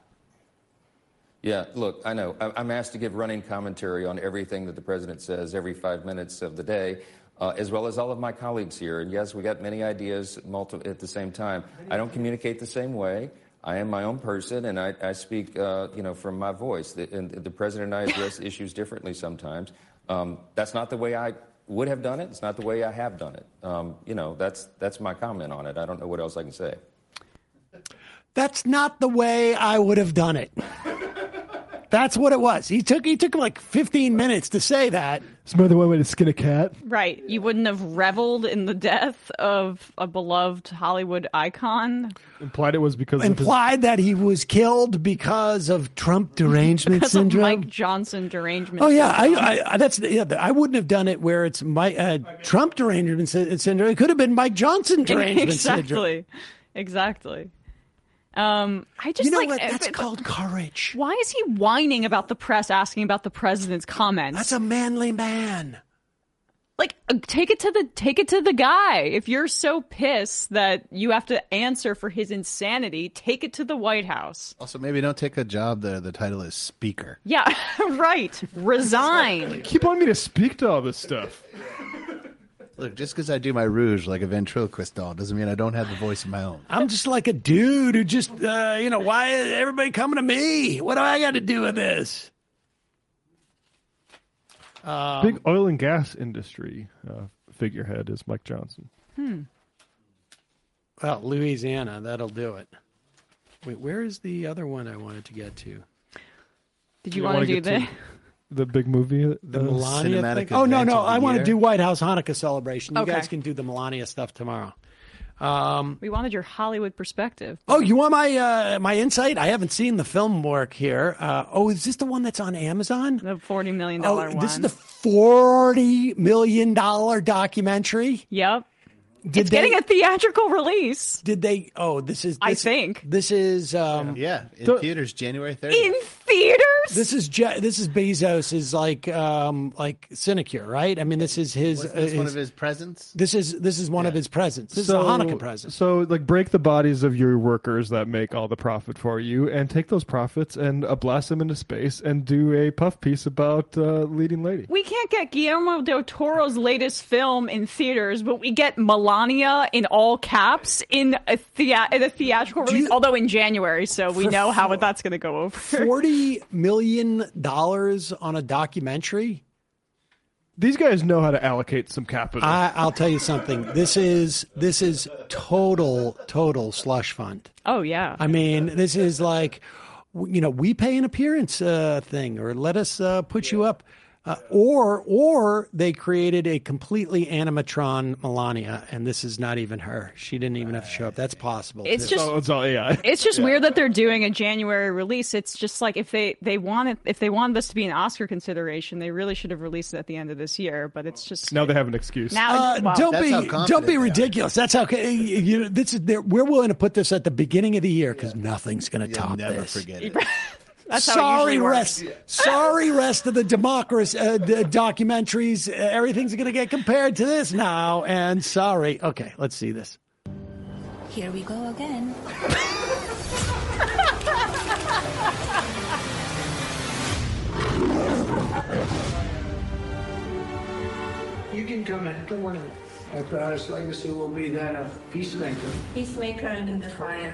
Yeah, look, I know. I'm asked to give running commentary on everything that the president says every five minutes of the day, uh, as well as all of my colleagues here. And yes, we got many ideas multi- at the same time. I don't communicate the same way. I am my own person, and I, I speak, uh, you know, from my voice. The, and the president and I address issues differently sometimes. Um, that's not the way I would have done it. It's not the way I have done it. Um, you know, that's that's my comment on it. I don't know what else I can say. That's not the way I would have done it. That's what it was. He took he took like fifteen minutes to say that. It's more than one way to skin a cat. Right. You wouldn't have reveled in the death of a beloved Hollywood icon. Implied it was because Implied of his... that he was killed because of Trump derangement because syndrome. Of Mike Johnson derangement Oh yeah, syndrome. I, I that's yeah, I wouldn't have done it where it's my uh, Trump derangement syndrome. It could have been Mike Johnson derangement exactly. syndrome. Exactly. Um, I just You know like what? That's but- called courage. Why is he whining about the press asking about the president's comments? That's a manly man. Like, uh, take it to the take it to the guy. If you're so pissed that you have to answer for his insanity, take it to the White House. Also, maybe don't take a job there. The title is Speaker. Yeah, right. Resign. Keep on me to speak to all this stuff. Look, just because I do my rouge like a ventriloquist doll doesn't mean I don't have the voice of my own. I'm just like a dude who just, uh, you know, why is everybody coming to me? What do I got to do with this? Um, Big oil and gas industry uh, figurehead is Mike Johnson. Hmm. Well, Louisiana, that'll do it. Wait, where is the other one I wanted to get to? Did you, you want to do the... The big movie, the, the Melania thing? Oh, no, no. I want to do White House Hanukkah celebration. You Okay. guys can do the Melania stuff tomorrow. Um, We wanted your Hollywood perspective. oh, you want my uh, my insight? I haven't seen the film work here. Uh, oh, is this the one that's on Amazon? The forty million dollars oh, one. This is the forty million dollars documentary? Yep. Did it's they, getting a theatrical release. Did they? Oh, this is. This, I think. This is. Um, Yeah, in the- theaters January thirtieth. In theaters? This is Je- this is Bezos is like um like Sinecure, right? I mean, this is his. Was this uh, one of his presents? This is this is one of his presents. This so, is a Hanukkah present. So, like, break the bodies of your workers that make all the profit for you, and take those profits and uh, blast them into space, and do a puff piece about uh, leading lady. We can't get Guillermo del Toro's latest film in theaters, but we get Melania in all caps in a, thea- in a theatrical release, although in January, so we For know how four- that's going to go over. Forty million dollars on a documentary. these guys know how to allocate some capital. I, I'll tell you something. This is this is total total slush fund. Oh yeah. I mean, this is like, you know, we pay an appearance uh, thing, or let us uh, put you up. Uh, or or they created a completely animatron Melania, and this is not even her. She didn't even have to show up. That's possible. It's too. just Oh, it's all A I. It's just weird that they're doing a January release. It's just like if they they wanted if they wanted this to be an Oscar consideration, they really should have released it at the end of this year. But it's just Now they have an excuse. now. Uh, well, don't That's be how confident don't be they are. ridiculous. That's how you, you, this is. We're willing to put this at the beginning of the year because nothing's going to You'll top never this. forget it. That's how it Sorry, usually works. rest. Sorry, rest of the democracy uh, the documentaries. Uh, everything's going to get compared to this now. And sorry. Okay, let's see this. Here we go again. You can come in. Good morning. Our proudest legacy will be that of peacemaker. Peacemaker and the fire.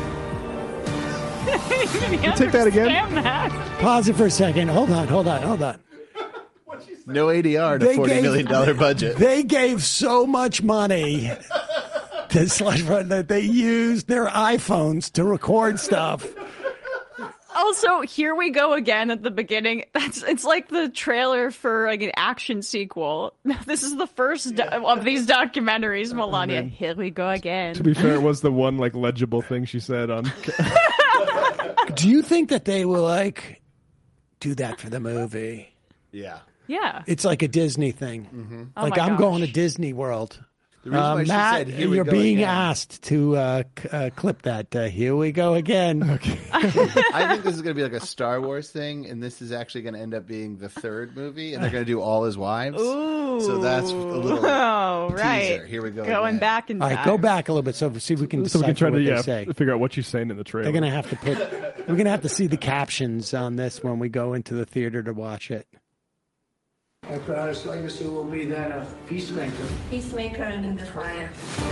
You take that again? Pause it for a second. Hold on, hold on, hold on. No A D R and a forty million dollar budget. They gave so much money to Slush Fund that they used their iPhones to record stuff. Also, here we go again at the beginning. That's it's like the trailer for like an action sequel. This is the first do- of these documentaries, Melania. man. Here we go again. To be fair, it was the one like legible thing she said on. Do you think that they will like do that for the movie? Yeah. Yeah. It's like a Disney thing. Mm-hmm. Oh Like my I'm gosh. going to Disney World. The reason Uh, why she Matt, said, "Here we you're go being again." asked to uh, c- uh, clip that. Uh, here we go again. Okay. I think this is going to be like a Star Wars thing, and this is actually going to end up being the third movie, and they're going to do all his wives. Ooh. So that's a little Oh, right. teaser. Here we go. Going again. back and All right, back. go back a little bit so see if we can So we can decipher try to what yeah, they say. figure out what she's saying in the trailer. They're gonna have to put. We're gonna have to see the captions on this when we go into the theater to watch it. Our proudest legacy will be that of peacemaker. Peacemaker and the fire.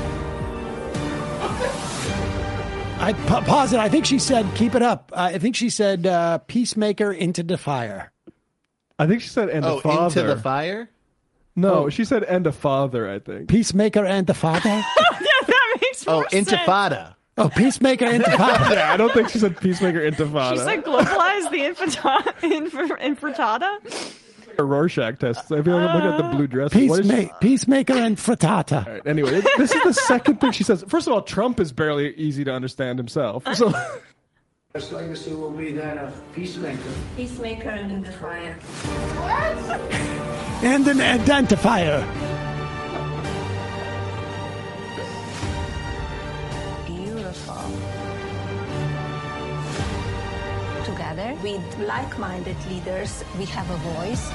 I pa- pause it. I think she said, "Keep it up." Uh, I think she said, uh, "Peacemaker into the fire." I think she said "and Oh, a father." into the fire? No, Oh. she said "and a father." I think. Peacemaker and the father. Yeah, that makes Oh, more sense. intifada. Oh, Peacemaker into fire. Yeah, I don't think she said "peacemaker intifada." She said globalize the infanta- inf- infratada. a Rorschach test. I feel like I'm looking at the blue dress. What is she- Peacema- Peacemaker and frittata. All right, anyway, this is the second thing she says. First of all, Trump is barely easy to understand himself. So Our legacy will be that of peacemaker. Peacemaker and the fire. And an identifier. Beautiful. Together, with like-minded leaders, we have a voice.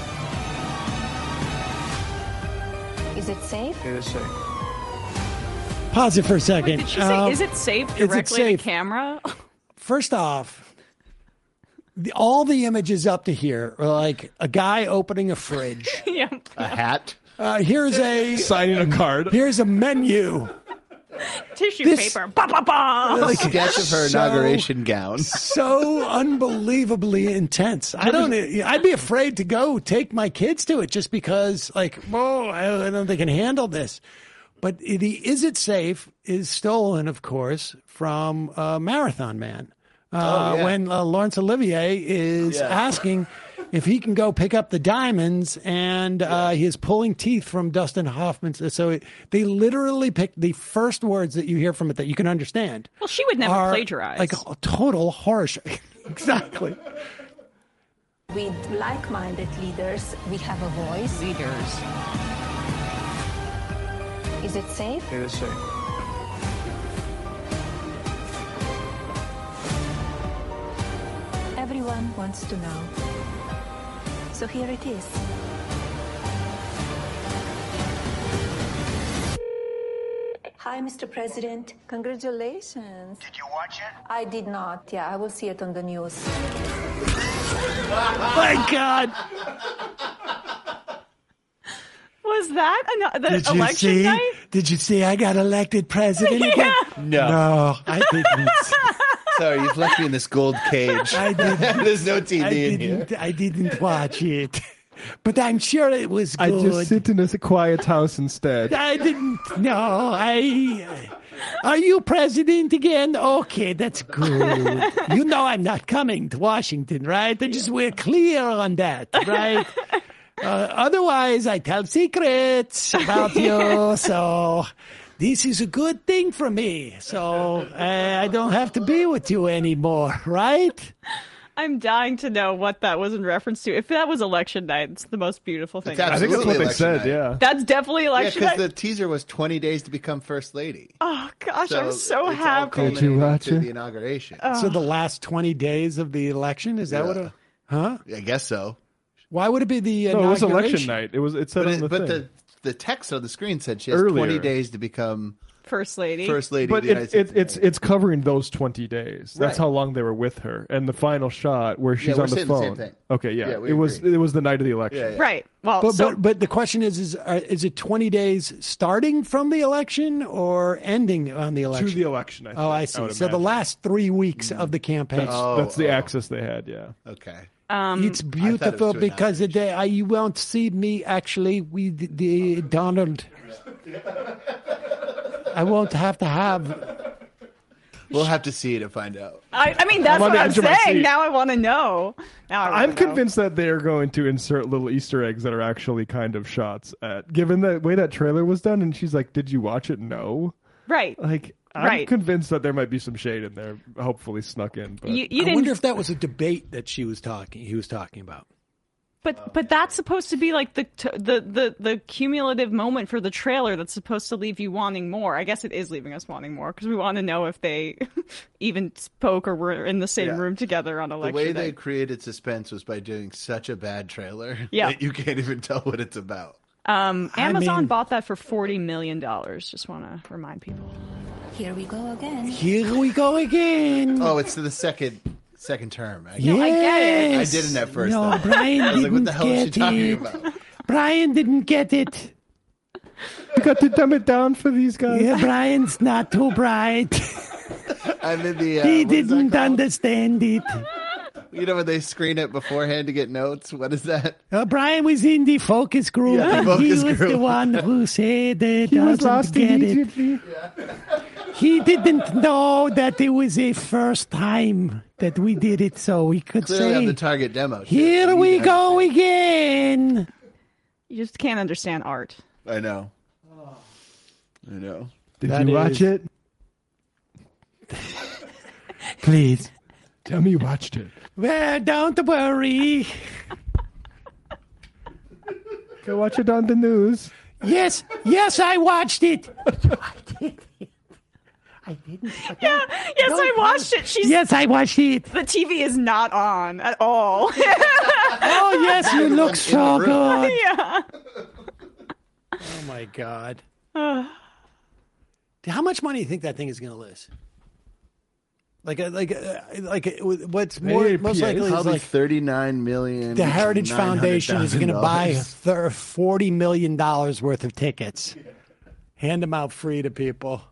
Is it safe? It is safe. Pause it for a second. Did she say, Um, is it safe is it directly safe? to camera? First off, the, all the images up to here are like a guy opening a fridge. Yeah. A hat. Uh, here's a signing a card. Here's a menu. Tissue This- paper. Ba, ba, ba. A sketch of her So- inauguration gown. So unbelievably intense. I don't. I'd be afraid to go take my kids to it just because, like, whoa, I don't think they can handle this. But the "Is It Safe" is stolen, of course, from uh, Marathon Man. Uh, Oh, yeah. When uh, Laurence Olivier is Yeah. asking if he can go pick up the diamonds, and uh, he is pulling teeth from Dustin Hoffman. So it, they literally picked the first words that you hear from it that you can understand. Well, she would never are plagiarize. Like a total harsh. Exactly. With like-minded leaders, we have a voice. Leaders. Is it safe? It is safe. Everyone wants to know. So here it is. Hi, Mister President. Congratulations. Did you watch it? I did not. Yeah, I will see it on the news. My God. Was that an, the Did you election see? night? Did you see? I got elected president again. No. No, I didn't. Sorry, you've left me in this gold cage. I didn't. There's no T V I in didn't. here. I didn't watch it. but I'm sure it was good. I just sit in a quiet house instead. I didn't. No, I. Are you president again? Okay, that's good. You know I'm not coming to Washington, right? I just we're clear on that, right? Uh, otherwise, I tell secrets about you, so this is a good thing for me. So uh, I don't have to be with you anymore, right? I'm dying to know what that was in reference to. If that was election night, it's the most beautiful thing. It's I think that's what they said, night. yeah. That's definitely Yeah, election because night. the teaser was twenty days to become first lady. Oh gosh, I'm so it's all happy. Did you watch to it? the inauguration. So the last twenty days of the election, is that Yeah. what a, huh? I guess so. Why would it be the No, it was inauguration? election night. It was. It said But, on it, the but thing. the the text on the screen said she has Earlier. twenty days to become First lady. first lady But of the United it, States. it, it's it's covering those twenty days. That's Right. how long they were with her. And the final shot where she's Yeah, we're on the saying the phone. same thing. Okay, yeah, Yeah, we it was agree. it was the night of the election. Yeah, yeah. Right. Well, But, so but but the question is is uh, is it twenty days starting from the election or ending on the election? To the election. I think, Oh, I see. would so the imagine. last three weeks of the campaign. That's, Oh, that's the oh. access they had. Yeah. Okay. um, It's I thought beautiful it was to because the day I, you won't see me actually with the Donald. I won't have to have. We'll have to see to find out. I, I mean, that's I'm on what the I'm edge of my saying. seat. Now I want to know. Now I wanna I'm know. convinced that they are going to insert little Easter eggs that are actually kind of shots at. Given the way that trailer was done, and she's like, "Did you watch it?" No. Right. Like, I'm Right. convinced that there might be some shade in there, hopefully snuck in. But You, you I didn't. wonder if that was a debate that she was talking. He was talking about. But but that's supposed to be like the t- the the the cumulative moment for the trailer that's supposed to leave you wanting more. I guess it is leaving us wanting more because we want to know if they even spoke or were in the same Yeah. room together on The election way day. they created suspense was by doing such a bad trailer Yeah. that you can't even tell what it's about. Um, I Amazon mean- bought that for forty million dollars. Just want to remind people. Here we go again. Here we go again. Oh, it's the second second term. I, yes. I get it. I didn't at first. No, though. Brian I was like, didn't what the hell is she get talking it. about? Brian didn't get it. you got to dumb it down for these guys. Yeah, Brian's not too bright. I'm in the. Uh, he what is that didn't called? understand it. You know when they screen it beforehand to get notes? What is that? Uh, Brian was in the focus group. Yeah, the and he focus was group. the one who said that He was doesn't lost get it. immediately. He didn't know that it was a first time that we did it, so we could Clearly on say, the target demo. too. "Here You we need to go understand. again." You just can't understand art. I know. I know. Did That you watch is- it? Please. Tell me you watched it. Well, don't worry. Go watch it on the news. Yes, yes, I watched it. I did. I didn't. Yeah, yes, I watched it. She's Yes, I watched it. the T V is not on at all. Oh, yes, you look so good. yeah. Oh my God. Uh, How much money do you think that thing is going to lose? Like, a, like, a, like, a, what's more Hey, most P A, likely is Probably like thirty-nine million. the Heritage Foundation is going to buy thir- forty million dollars worth of tickets, hand them out free to people.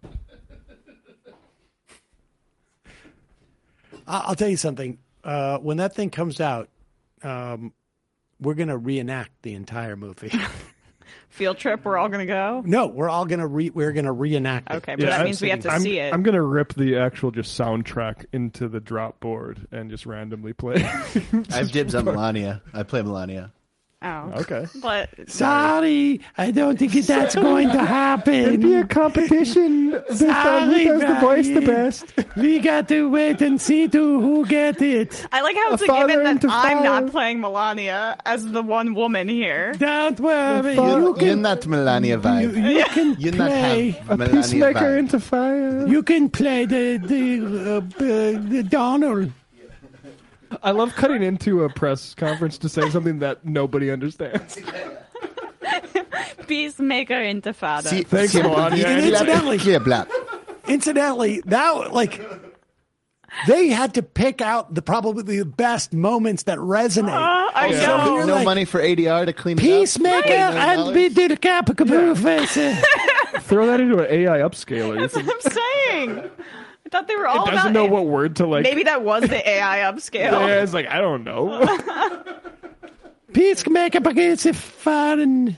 I- I'll tell you something. Uh, when that thing comes out, um, we're going to reenact the entire movie. field trip. We're all gonna go. No, we're all gonna re we're gonna reenact it. Okay, but that means we have to I'm, see it. I'm gonna rip the actual just soundtrack into the drop board and just randomly play. I have dibs on Melania. I play Melania. Oh, okay. But Sorry, I don't think that's going to happen. It'd be a competition. This time, Sorry, who does the voice the Brian. best? We got to wait and see to who get it. I like how it's A a given father that into I'm fire. not playing Melania as the one woman here. Don't worry, Fuck. you You're can not Melania you, vibe. you can You're not play. have A Melania peacemaker vibe. into fire. You can play the the, uh, uh, the Donald. I love cutting into a press conference to say something that nobody understands. Peacemaker Intifada. See- Thanks, see- Melania. And incidentally, Clear black. incidentally, that like they had to pick out the probably the best moments that resonate. Uh, I So know. you're no like, money for A D R to clean Peacemaker it up? and be the capital professor. Throw that into an A I upscaler. That's what I'm saying. I thought they were all It doesn't about know it. what word to like. Maybe that was the A I upscale. Yeah, it's like I don't know. Peacemaker begins fahren.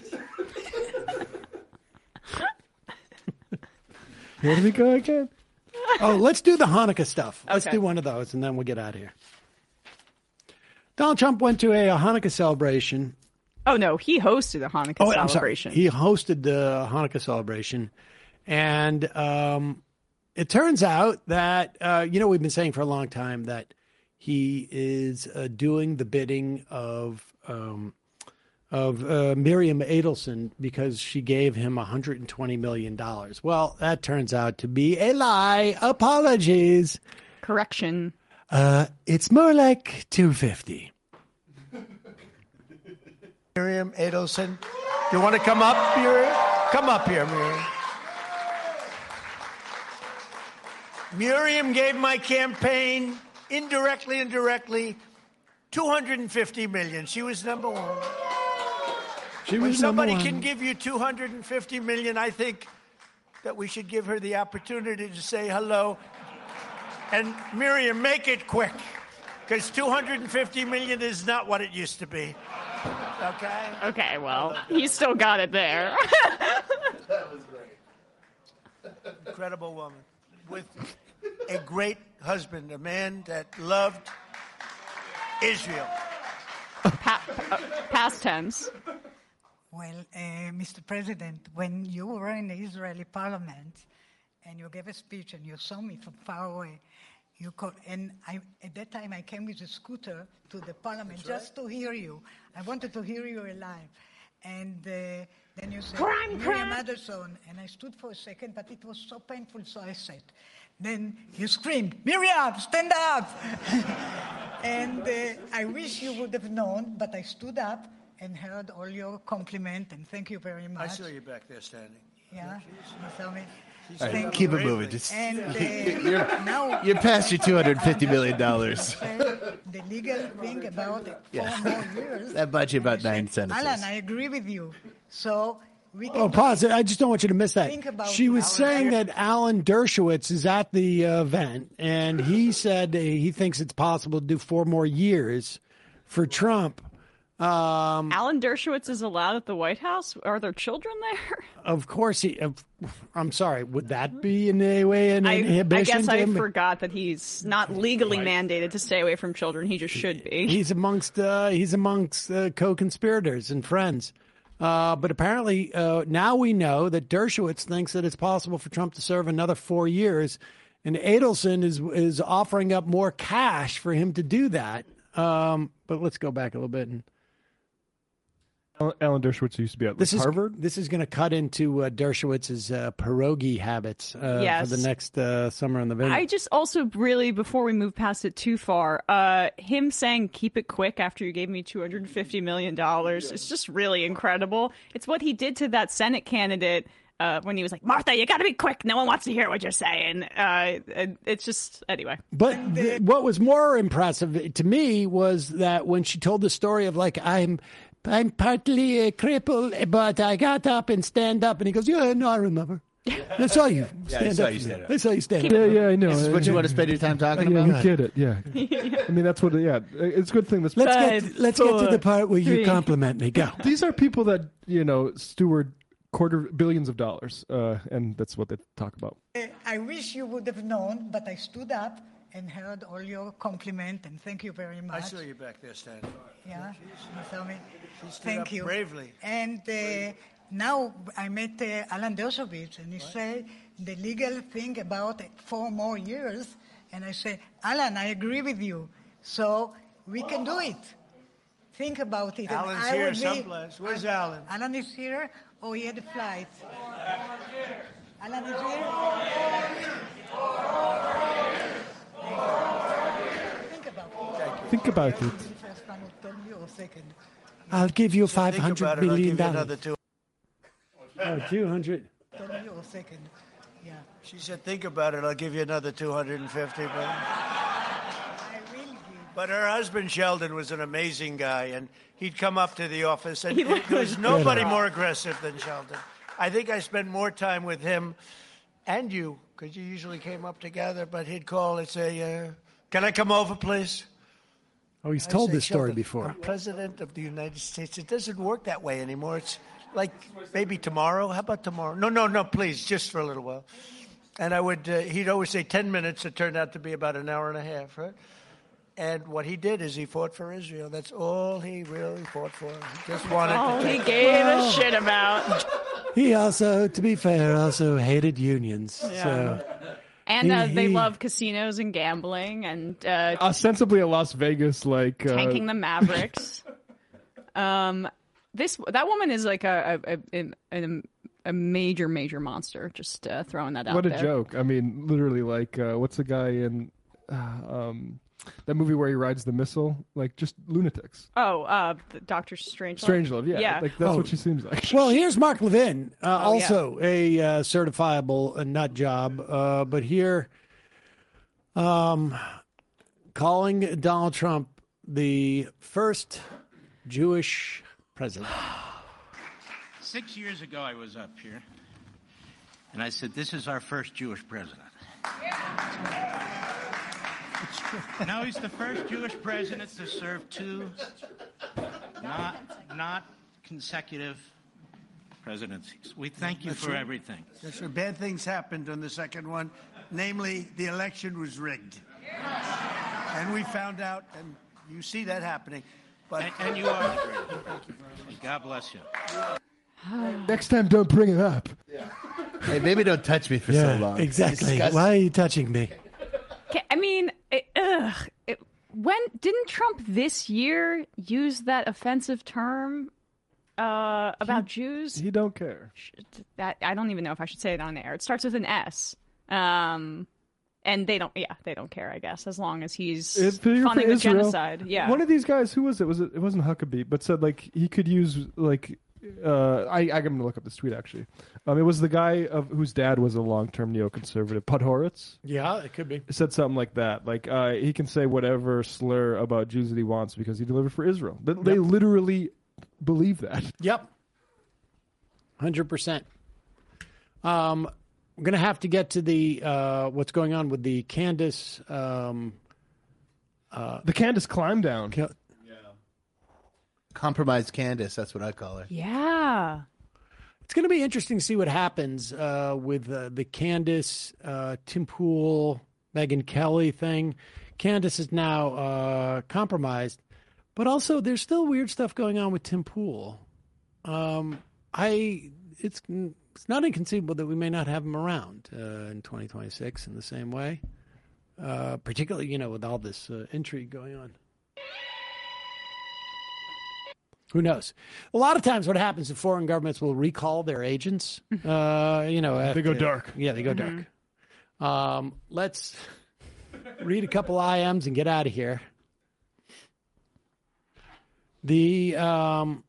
Here we go again. Oh, let's do the Hanukkah stuff. Let's Okay. do one of those, and then we'll get out of here. Donald Trump went to a, a Hanukkah celebration. Oh no, he hosted a Hanukkah Oh, I'm sorry. celebration. He hosted the Hanukkah celebration, and um, it turns out that uh, you know we've been saying for a long time that he is uh, doing the bidding of um, of uh, Miriam Adelson because she gave him one hundred twenty million dollars. Well, that turns out to be a lie. Apologies. Correction. Uh, it's more like two hundred fifty. Miriam Adelson, you want to come up, Miriam? Come up here, Miriam. Miriam gave my campaign indirectly and directly two hundred fifty million. She was number one. She when was number somebody one. can give you two hundred fifty million, I think that we should give her the opportunity to say hello. And Miriam, make it quick, because two hundred fifty million is not what it used to be. Okay? Okay, well, he's still got it there. That was great. Incredible woman with a great husband, a man that loved Israel. Pa- uh, past tense. Well, uh, Mister President, when you were in the Israeli parliament and you gave a speech and you saw me from far away, you called, and I, at that time I came with a scooter to the parliament just to hear you. I wanted to hear you alive. And uh, then you said, Crime, Miriam crime. Adelson, and I stood for a second, but it was so painful, so I said. Then you screamed, Miriam, stand up! And uh, I wish you would have known, but I stood up and heard all your compliment, and thank you very much. I saw you back there standing. Yeah, you saw me. All right, Thank keep you. it moving. Just And, uh, you're, now- you're past your two hundred fifty million dollars. The legal thing about it, four Yeah. more years. That buys you about nine sentences. Alan, I agree with you. So we can Oh, pause it. I just don't want you to miss that. Think about She was Alan. saying that Alan Dershowitz is at the uh, event, and he said he thinks it's possible to do four more years for Trump. Um, Alan Dershowitz is allowed at the White House? Are there children there? of course, he. Uh, I'm sorry. Would that be in any way an I, I inhibition? guess to I him? forgot that he's not legally mandated to stay away from children. He just should be. He's amongst uh, he's amongst uh, co-conspirators and friends. Uh, but apparently uh, now we know that Dershowitz thinks that it's possible for Trump to serve another four years, and Adelson is is offering up more cash for him to do that. Um, but let's go back a little bit. And Alan Dershowitz used to be at this is Harvard. This is going to cut into uh, Dershowitz's uh, pierogi habits uh, Yes. for the next uh, summer on the vineyard. I just also really, before we move past it too far, uh, him saying keep it quick after you gave me two hundred fifty million dollars, it's just really incredible. It's what he did to that Senate candidate uh, when he was like, Martha, you got to be quick. No one wants to hear what you're saying. Uh, it- it's just, anyway. But th- what was more impressive to me was that when she told the story of like, I'm I'm partly a cripple, but I got up and stand up. And he goes, yeah, no, I remember. I saw you Yeah, I stand saw up. you stand up. I saw you stand Yeah, up. yeah, I know. This is what you want to spend your time talking yeah, about? we get it. Yeah. I mean, that's what. Yeah, it's a good thing. This Let's get let's get to the part where you three. compliment me. Go. These are people that you know steward quarter billions of dollars, uh, and that's what they talk about. Uh, I wish you would have known, but I stood up and heard all your compliment, and thank you very much. I saw you back there standing. Yeah, you saw me. She stood Thank up you. bravely. And uh, now I met uh, Alan Dershowitz, and he said the legal thing about four more years, and I said, Alan, I agree with you, so we can do it. Think about it. And Alan's I here would be- someplace. Where's Alan? Alan is here. Oh, he had a flight. Alan is here. Think about it. Think about it. First one will tell you, or second. I'll give you five Think about hundred it. I'll million give you another dollars. two. Oh, two hundred. Tell you, or second. Yeah. She said, think about it. I'll give you another two hundred fifty million. I will give. But her husband, Sheldon, was an amazing guy, and he'd come up to the office, and He there literally- was nobody more aggressive than Sheldon. I think I spent more time with him and you, because you usually came up together, but he'd call and say, uh, can I come over, please? Oh, he's I told say, this story Sheldon, before. I'm president of the United States. It doesn't work that way anymore. It's like maybe tomorrow. How about tomorrow? No, no, no, please, just for a little while. And I would, uh, he'd always say ten minutes. It turned out to be about an hour and a half, right? And what he did is he fought for Israel. That's all he really fought for. He just wanted All to he take- gave Well- a shit about. He also, to be fair, also hated unions. Yeah. So. And uh, He- they he- love casinos and gambling and uh, Ostensibly a Las Vegas, like uh, tanking the Mavericks. um, this that woman is like a a, a, a, a major major monster. Just uh, throwing that out What a there. joke! I mean, literally, like, uh, what's the guy in uh, um, that movie where he rides the missile? Like, just lunatics. Oh, uh, the Doctor Strangelove. Strangelove, yeah, yeah. like that's Oh. what she seems like. Well, here's Mark Levin, uh, Oh, yeah. also a uh, certifiable uh, nut job, uh, but here, um, calling Donald Trump the first Jewish president. Six years ago, I was up here, and I said, "This is our first Jewish president." It's true. Now he's the first Jewish president to serve two, not not consecutive presidencies. We thank you That's for right. everything. That's right. Bad things happened on the second one. Namely, the election was rigged. And we found out, and you see that happening. But And, and you are the greatest. And God bless you. Next time, don't bring it up. Hey, maybe don't touch me for Yeah, so long. exactly. Disgusting. Why are you touching me? Okay, I mean, it, ugh, it, when didn't Trump this year use that offensive term uh, about Jews? He don't care. That I don't even know if I should say it on air. It starts with an S. Um, and they don't. Yeah, they don't care. I guess as long as he's It's for, for funding the Israel. genocide. Yeah. One of these guys, who was it? Was it? It wasn't Huckabee, but said like he could use like. Uh, I I'm gonna look up this tweet actually. Um, it was the guy of whose dad was a long-term neoconservative, Podhoretz. Yeah, it could be. Said something like that. Like uh, he can say whatever slur about Jews that he wants because he delivered for Israel. They, they literally believe that. Yep. one hundred percent. Um, we're going to have to get to the uh, what's going on with the Candace. Um, uh, the Candace climb down. Ca- Compromised Candace, that's what I call her. Yeah. It's going to be interesting to see what happens uh, with uh, the Candace, uh, Tim Pool, Megyn Kelly thing. Candace is now uh, compromised, but also there's still weird stuff going on with Tim Pool. Um, I it's it's not inconceivable that we may not have him around uh, in twenty twenty-six in the same way, uh, particularly you know with all this uh, intrigue going on. Who knows? A lot of times what happens is foreign governments will recall their agents. Uh, you know, They go after- dark. Yeah, they go Mhm. dark. Um, let's read a couple I Ms and get out of here. The um,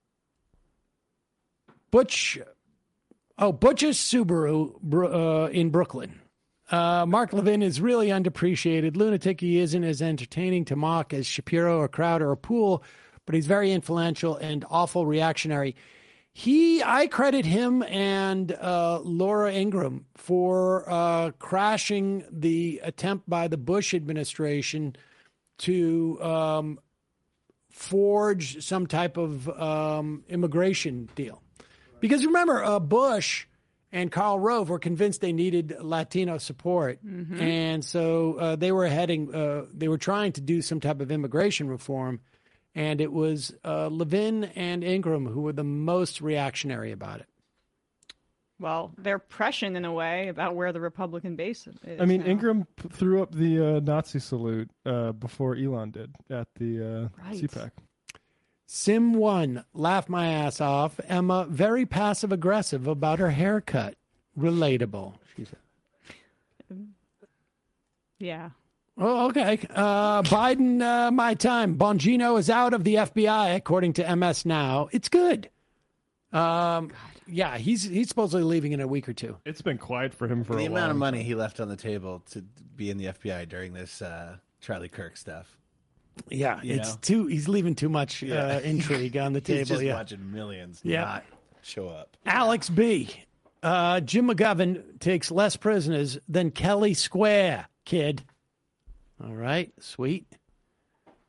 Butch, oh, Butch's Subaru Bru- uh, in Brooklyn. Uh, Mark Levin is really underappreciated. Lunatic he isn't as entertaining to mock as Shapiro or Crowder or Poole, but he's very influential and awful reactionary. He, I credit him and uh, Laura Ingraham for uh, crashing the attempt by the Bush administration to um, forge some type of um, immigration deal. Because remember, uh, Bush and Karl Rove were convinced they needed Latino support, Mhm. and so uh, they were heading. Uh, they were trying to do some type of immigration reform. And it was uh, Levin and Ingram who were the most reactionary about it. Well, they're prescient in a way about where the Republican base is. I mean, now. Ingram p- threw up the uh, Nazi salute uh, before Elon did at the uh, Right. C PAC. Sim one, laugh my ass off. Emma, very passive aggressive about her haircut. Relatable, she said. Yeah. Oh, okay. Uh, Biden, uh, my time. Bongino is out of the F B I, according to M S Now. It's good. Um, yeah, he's he's supposedly leaving in a week or two. It's been quiet for him for the a amount while. of money he left on the table to be in the F B I during this uh, Charlie Kirk stuff. Yeah, You it's know? too. He's leaving too much Yeah. uh, intrigue on the table. He's just yeah. watching millions Yeah. not show up. Alex B. Uh, Jim McGovern takes less prisoners than Kelly Square, kid. All right, sweet.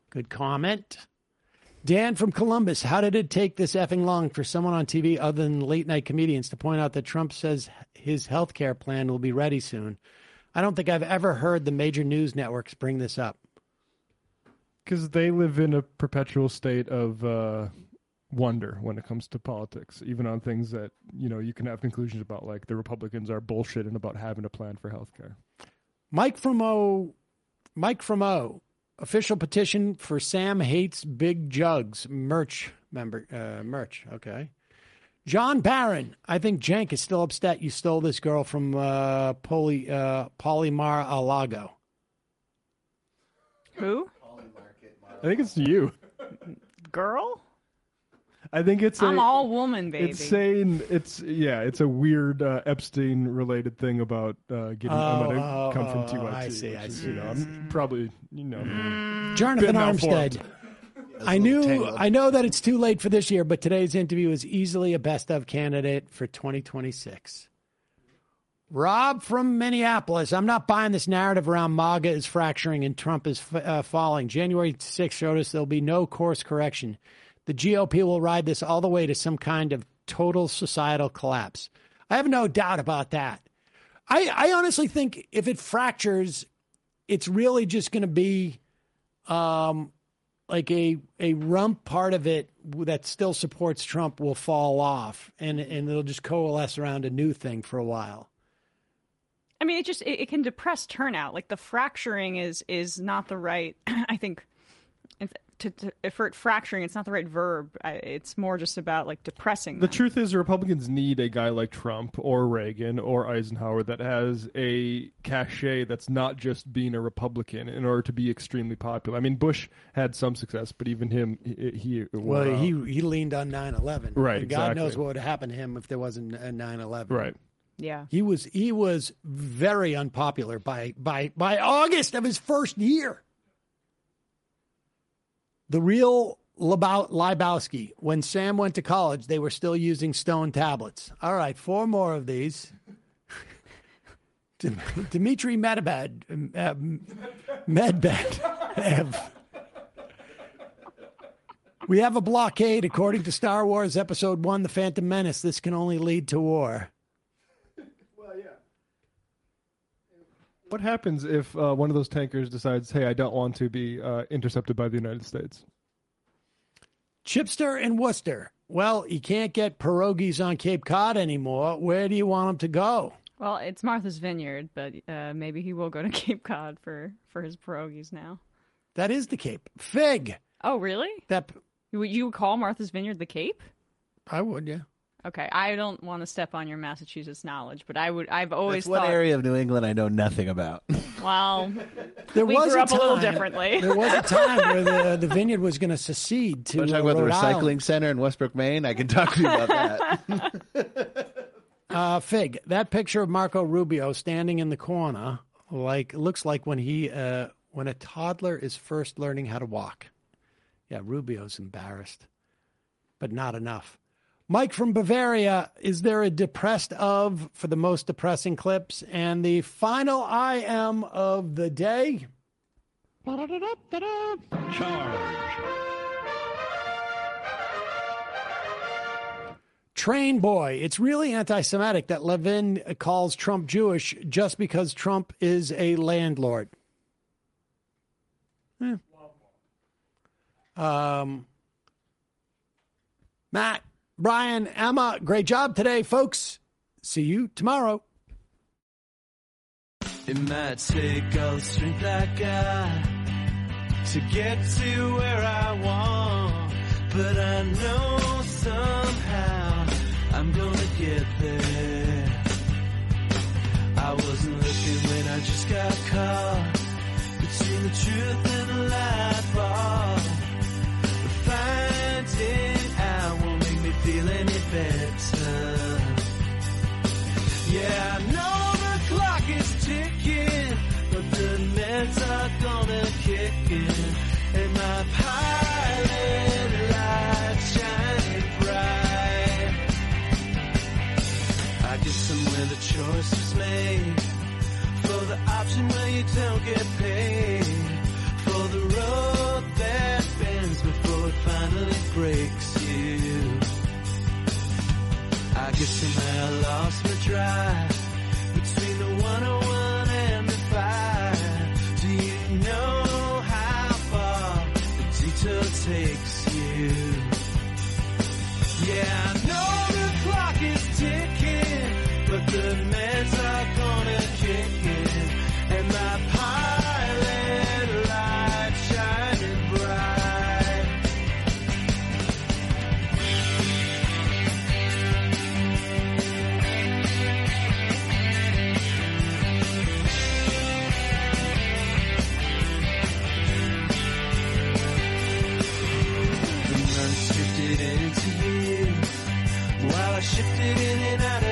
Good comment. Dan from Columbus, how did it take this effing long for someone on T V other than late-night comedians to point out that Trump says his health care plan will be ready soon? I don't think I've ever heard the major news networks bring this up. Because they live in a perpetual state of uh, wonder when it comes to politics, even on things that, you know, you can have conclusions about, like the Republicans are bullshitting about having a plan for health care. Mike from O, Mike from O, official petition for Sam Hates Big Jugs merch member uh, merch. Okay. John Barron, I think Cenk is still upset you stole this girl from uh, Poly uh, Polymar Alago. Who? I think it's you. Girl? I think it's. I'm a, all woman, baby. It's saying it's yeah. It's a weird uh, Epstein related thing about uh, getting. Oh, I'm gonna oh, come from oh, T Y T. I see, I which is, see. You know, I'm probably you know. Jonathan been Armstead. malformed. I knew. I know that it's too late for this year, but today's interview is easily a best of candidate for twenty twenty-six. Rob from Minneapolis. I'm not buying this narrative around MAGA is fracturing and Trump is uh, falling. January sixth showed us there'll be no course correction. The G O P will ride this all the way to some kind of total societal collapse. I have no doubt about that. I, I honestly think if it fractures, it's really just going to be um, like a a rump part of it that still supports Trump will fall off, and and it'll just coalesce around a new thing for a while. I mean, it just it, it can depress turnout. Like the fracturing is is not the right. I think if, to, to, for it fracturing, it's not the right verb. I, it's more just about like depressing. The them. truth is, the Republicans need a guy like Trump or Reagan or Eisenhower that has a cachet that's not just being a Republican in order to be extremely popular. I mean, Bush had some success, but even him, he, he Well, uh, he he leaned on nine eleven. Right, And God exactly. knows what would have happened to him if there wasn't a nine eleven. Right. Yeah. He was he was very unpopular by by by August of his first year. The real Lebowski, Lebowski, when Sam went to college, they were still using stone tablets. All right, four more of these. Dmitry Medved, uh, Medved. We have a blockade, according to Star Wars Episode One: The Phantom Menace. This can only lead to war. What happens if uh, one of those tankers decides, hey, I don't want to be uh, intercepted by the United States? Chipster and Worcester. Well, you can't get pierogies on Cape Cod anymore. Where do you want them to go? Well, it's Martha's Vineyard, but uh, maybe he will go to Cape Cod for, for his pierogies now. That is the Cape. Fig. Oh, really? That you you would call Martha's Vineyard the Cape? I would, yeah. Okay, I don't want to step on your Massachusetts knowledge, but I would. I've always That's one thought. area of New England I know nothing about. Well, There we was grew a up a little time- differently. There was a time where the, the vineyard was going to secede to Want to talk uh, about the Rhode recycling Island. center in Westbrook, Maine? I can talk to you about that. Uh, Fig, that picture of Marco Rubio standing in the corner, like looks like when he uh, when a toddler is first learning how to walk. Yeah, Rubio's embarrassed, but not enough. Mike from Bavaria, is there a depressed of for the most depressing clips? And the final I am of the day. Charge. Train boy. It's really anti-Semitic that Levin calls Trump Jewish just because Trump is a landlord. Eh. Um, Matt, Brian, Emma, great job today, folks. See you tomorrow. It might take all the strength I got to get to where I want, but I know somehow I'm gonna get there. I wasn't looking when I just got caught between the truth and the lie bar. But finding out won't make me feel any better. Yeah, I know the clock is ticking, but the meds are gonna kick in, and my pilot light shining bright. I guess somewhere the choice was made for the option where you don't get paid, for the road that winter takes you. Yeah, I know the clock is ticking, but the meds are gonna kick in, and my pilot light shining bright. The months drifted into years while I shifted in and out of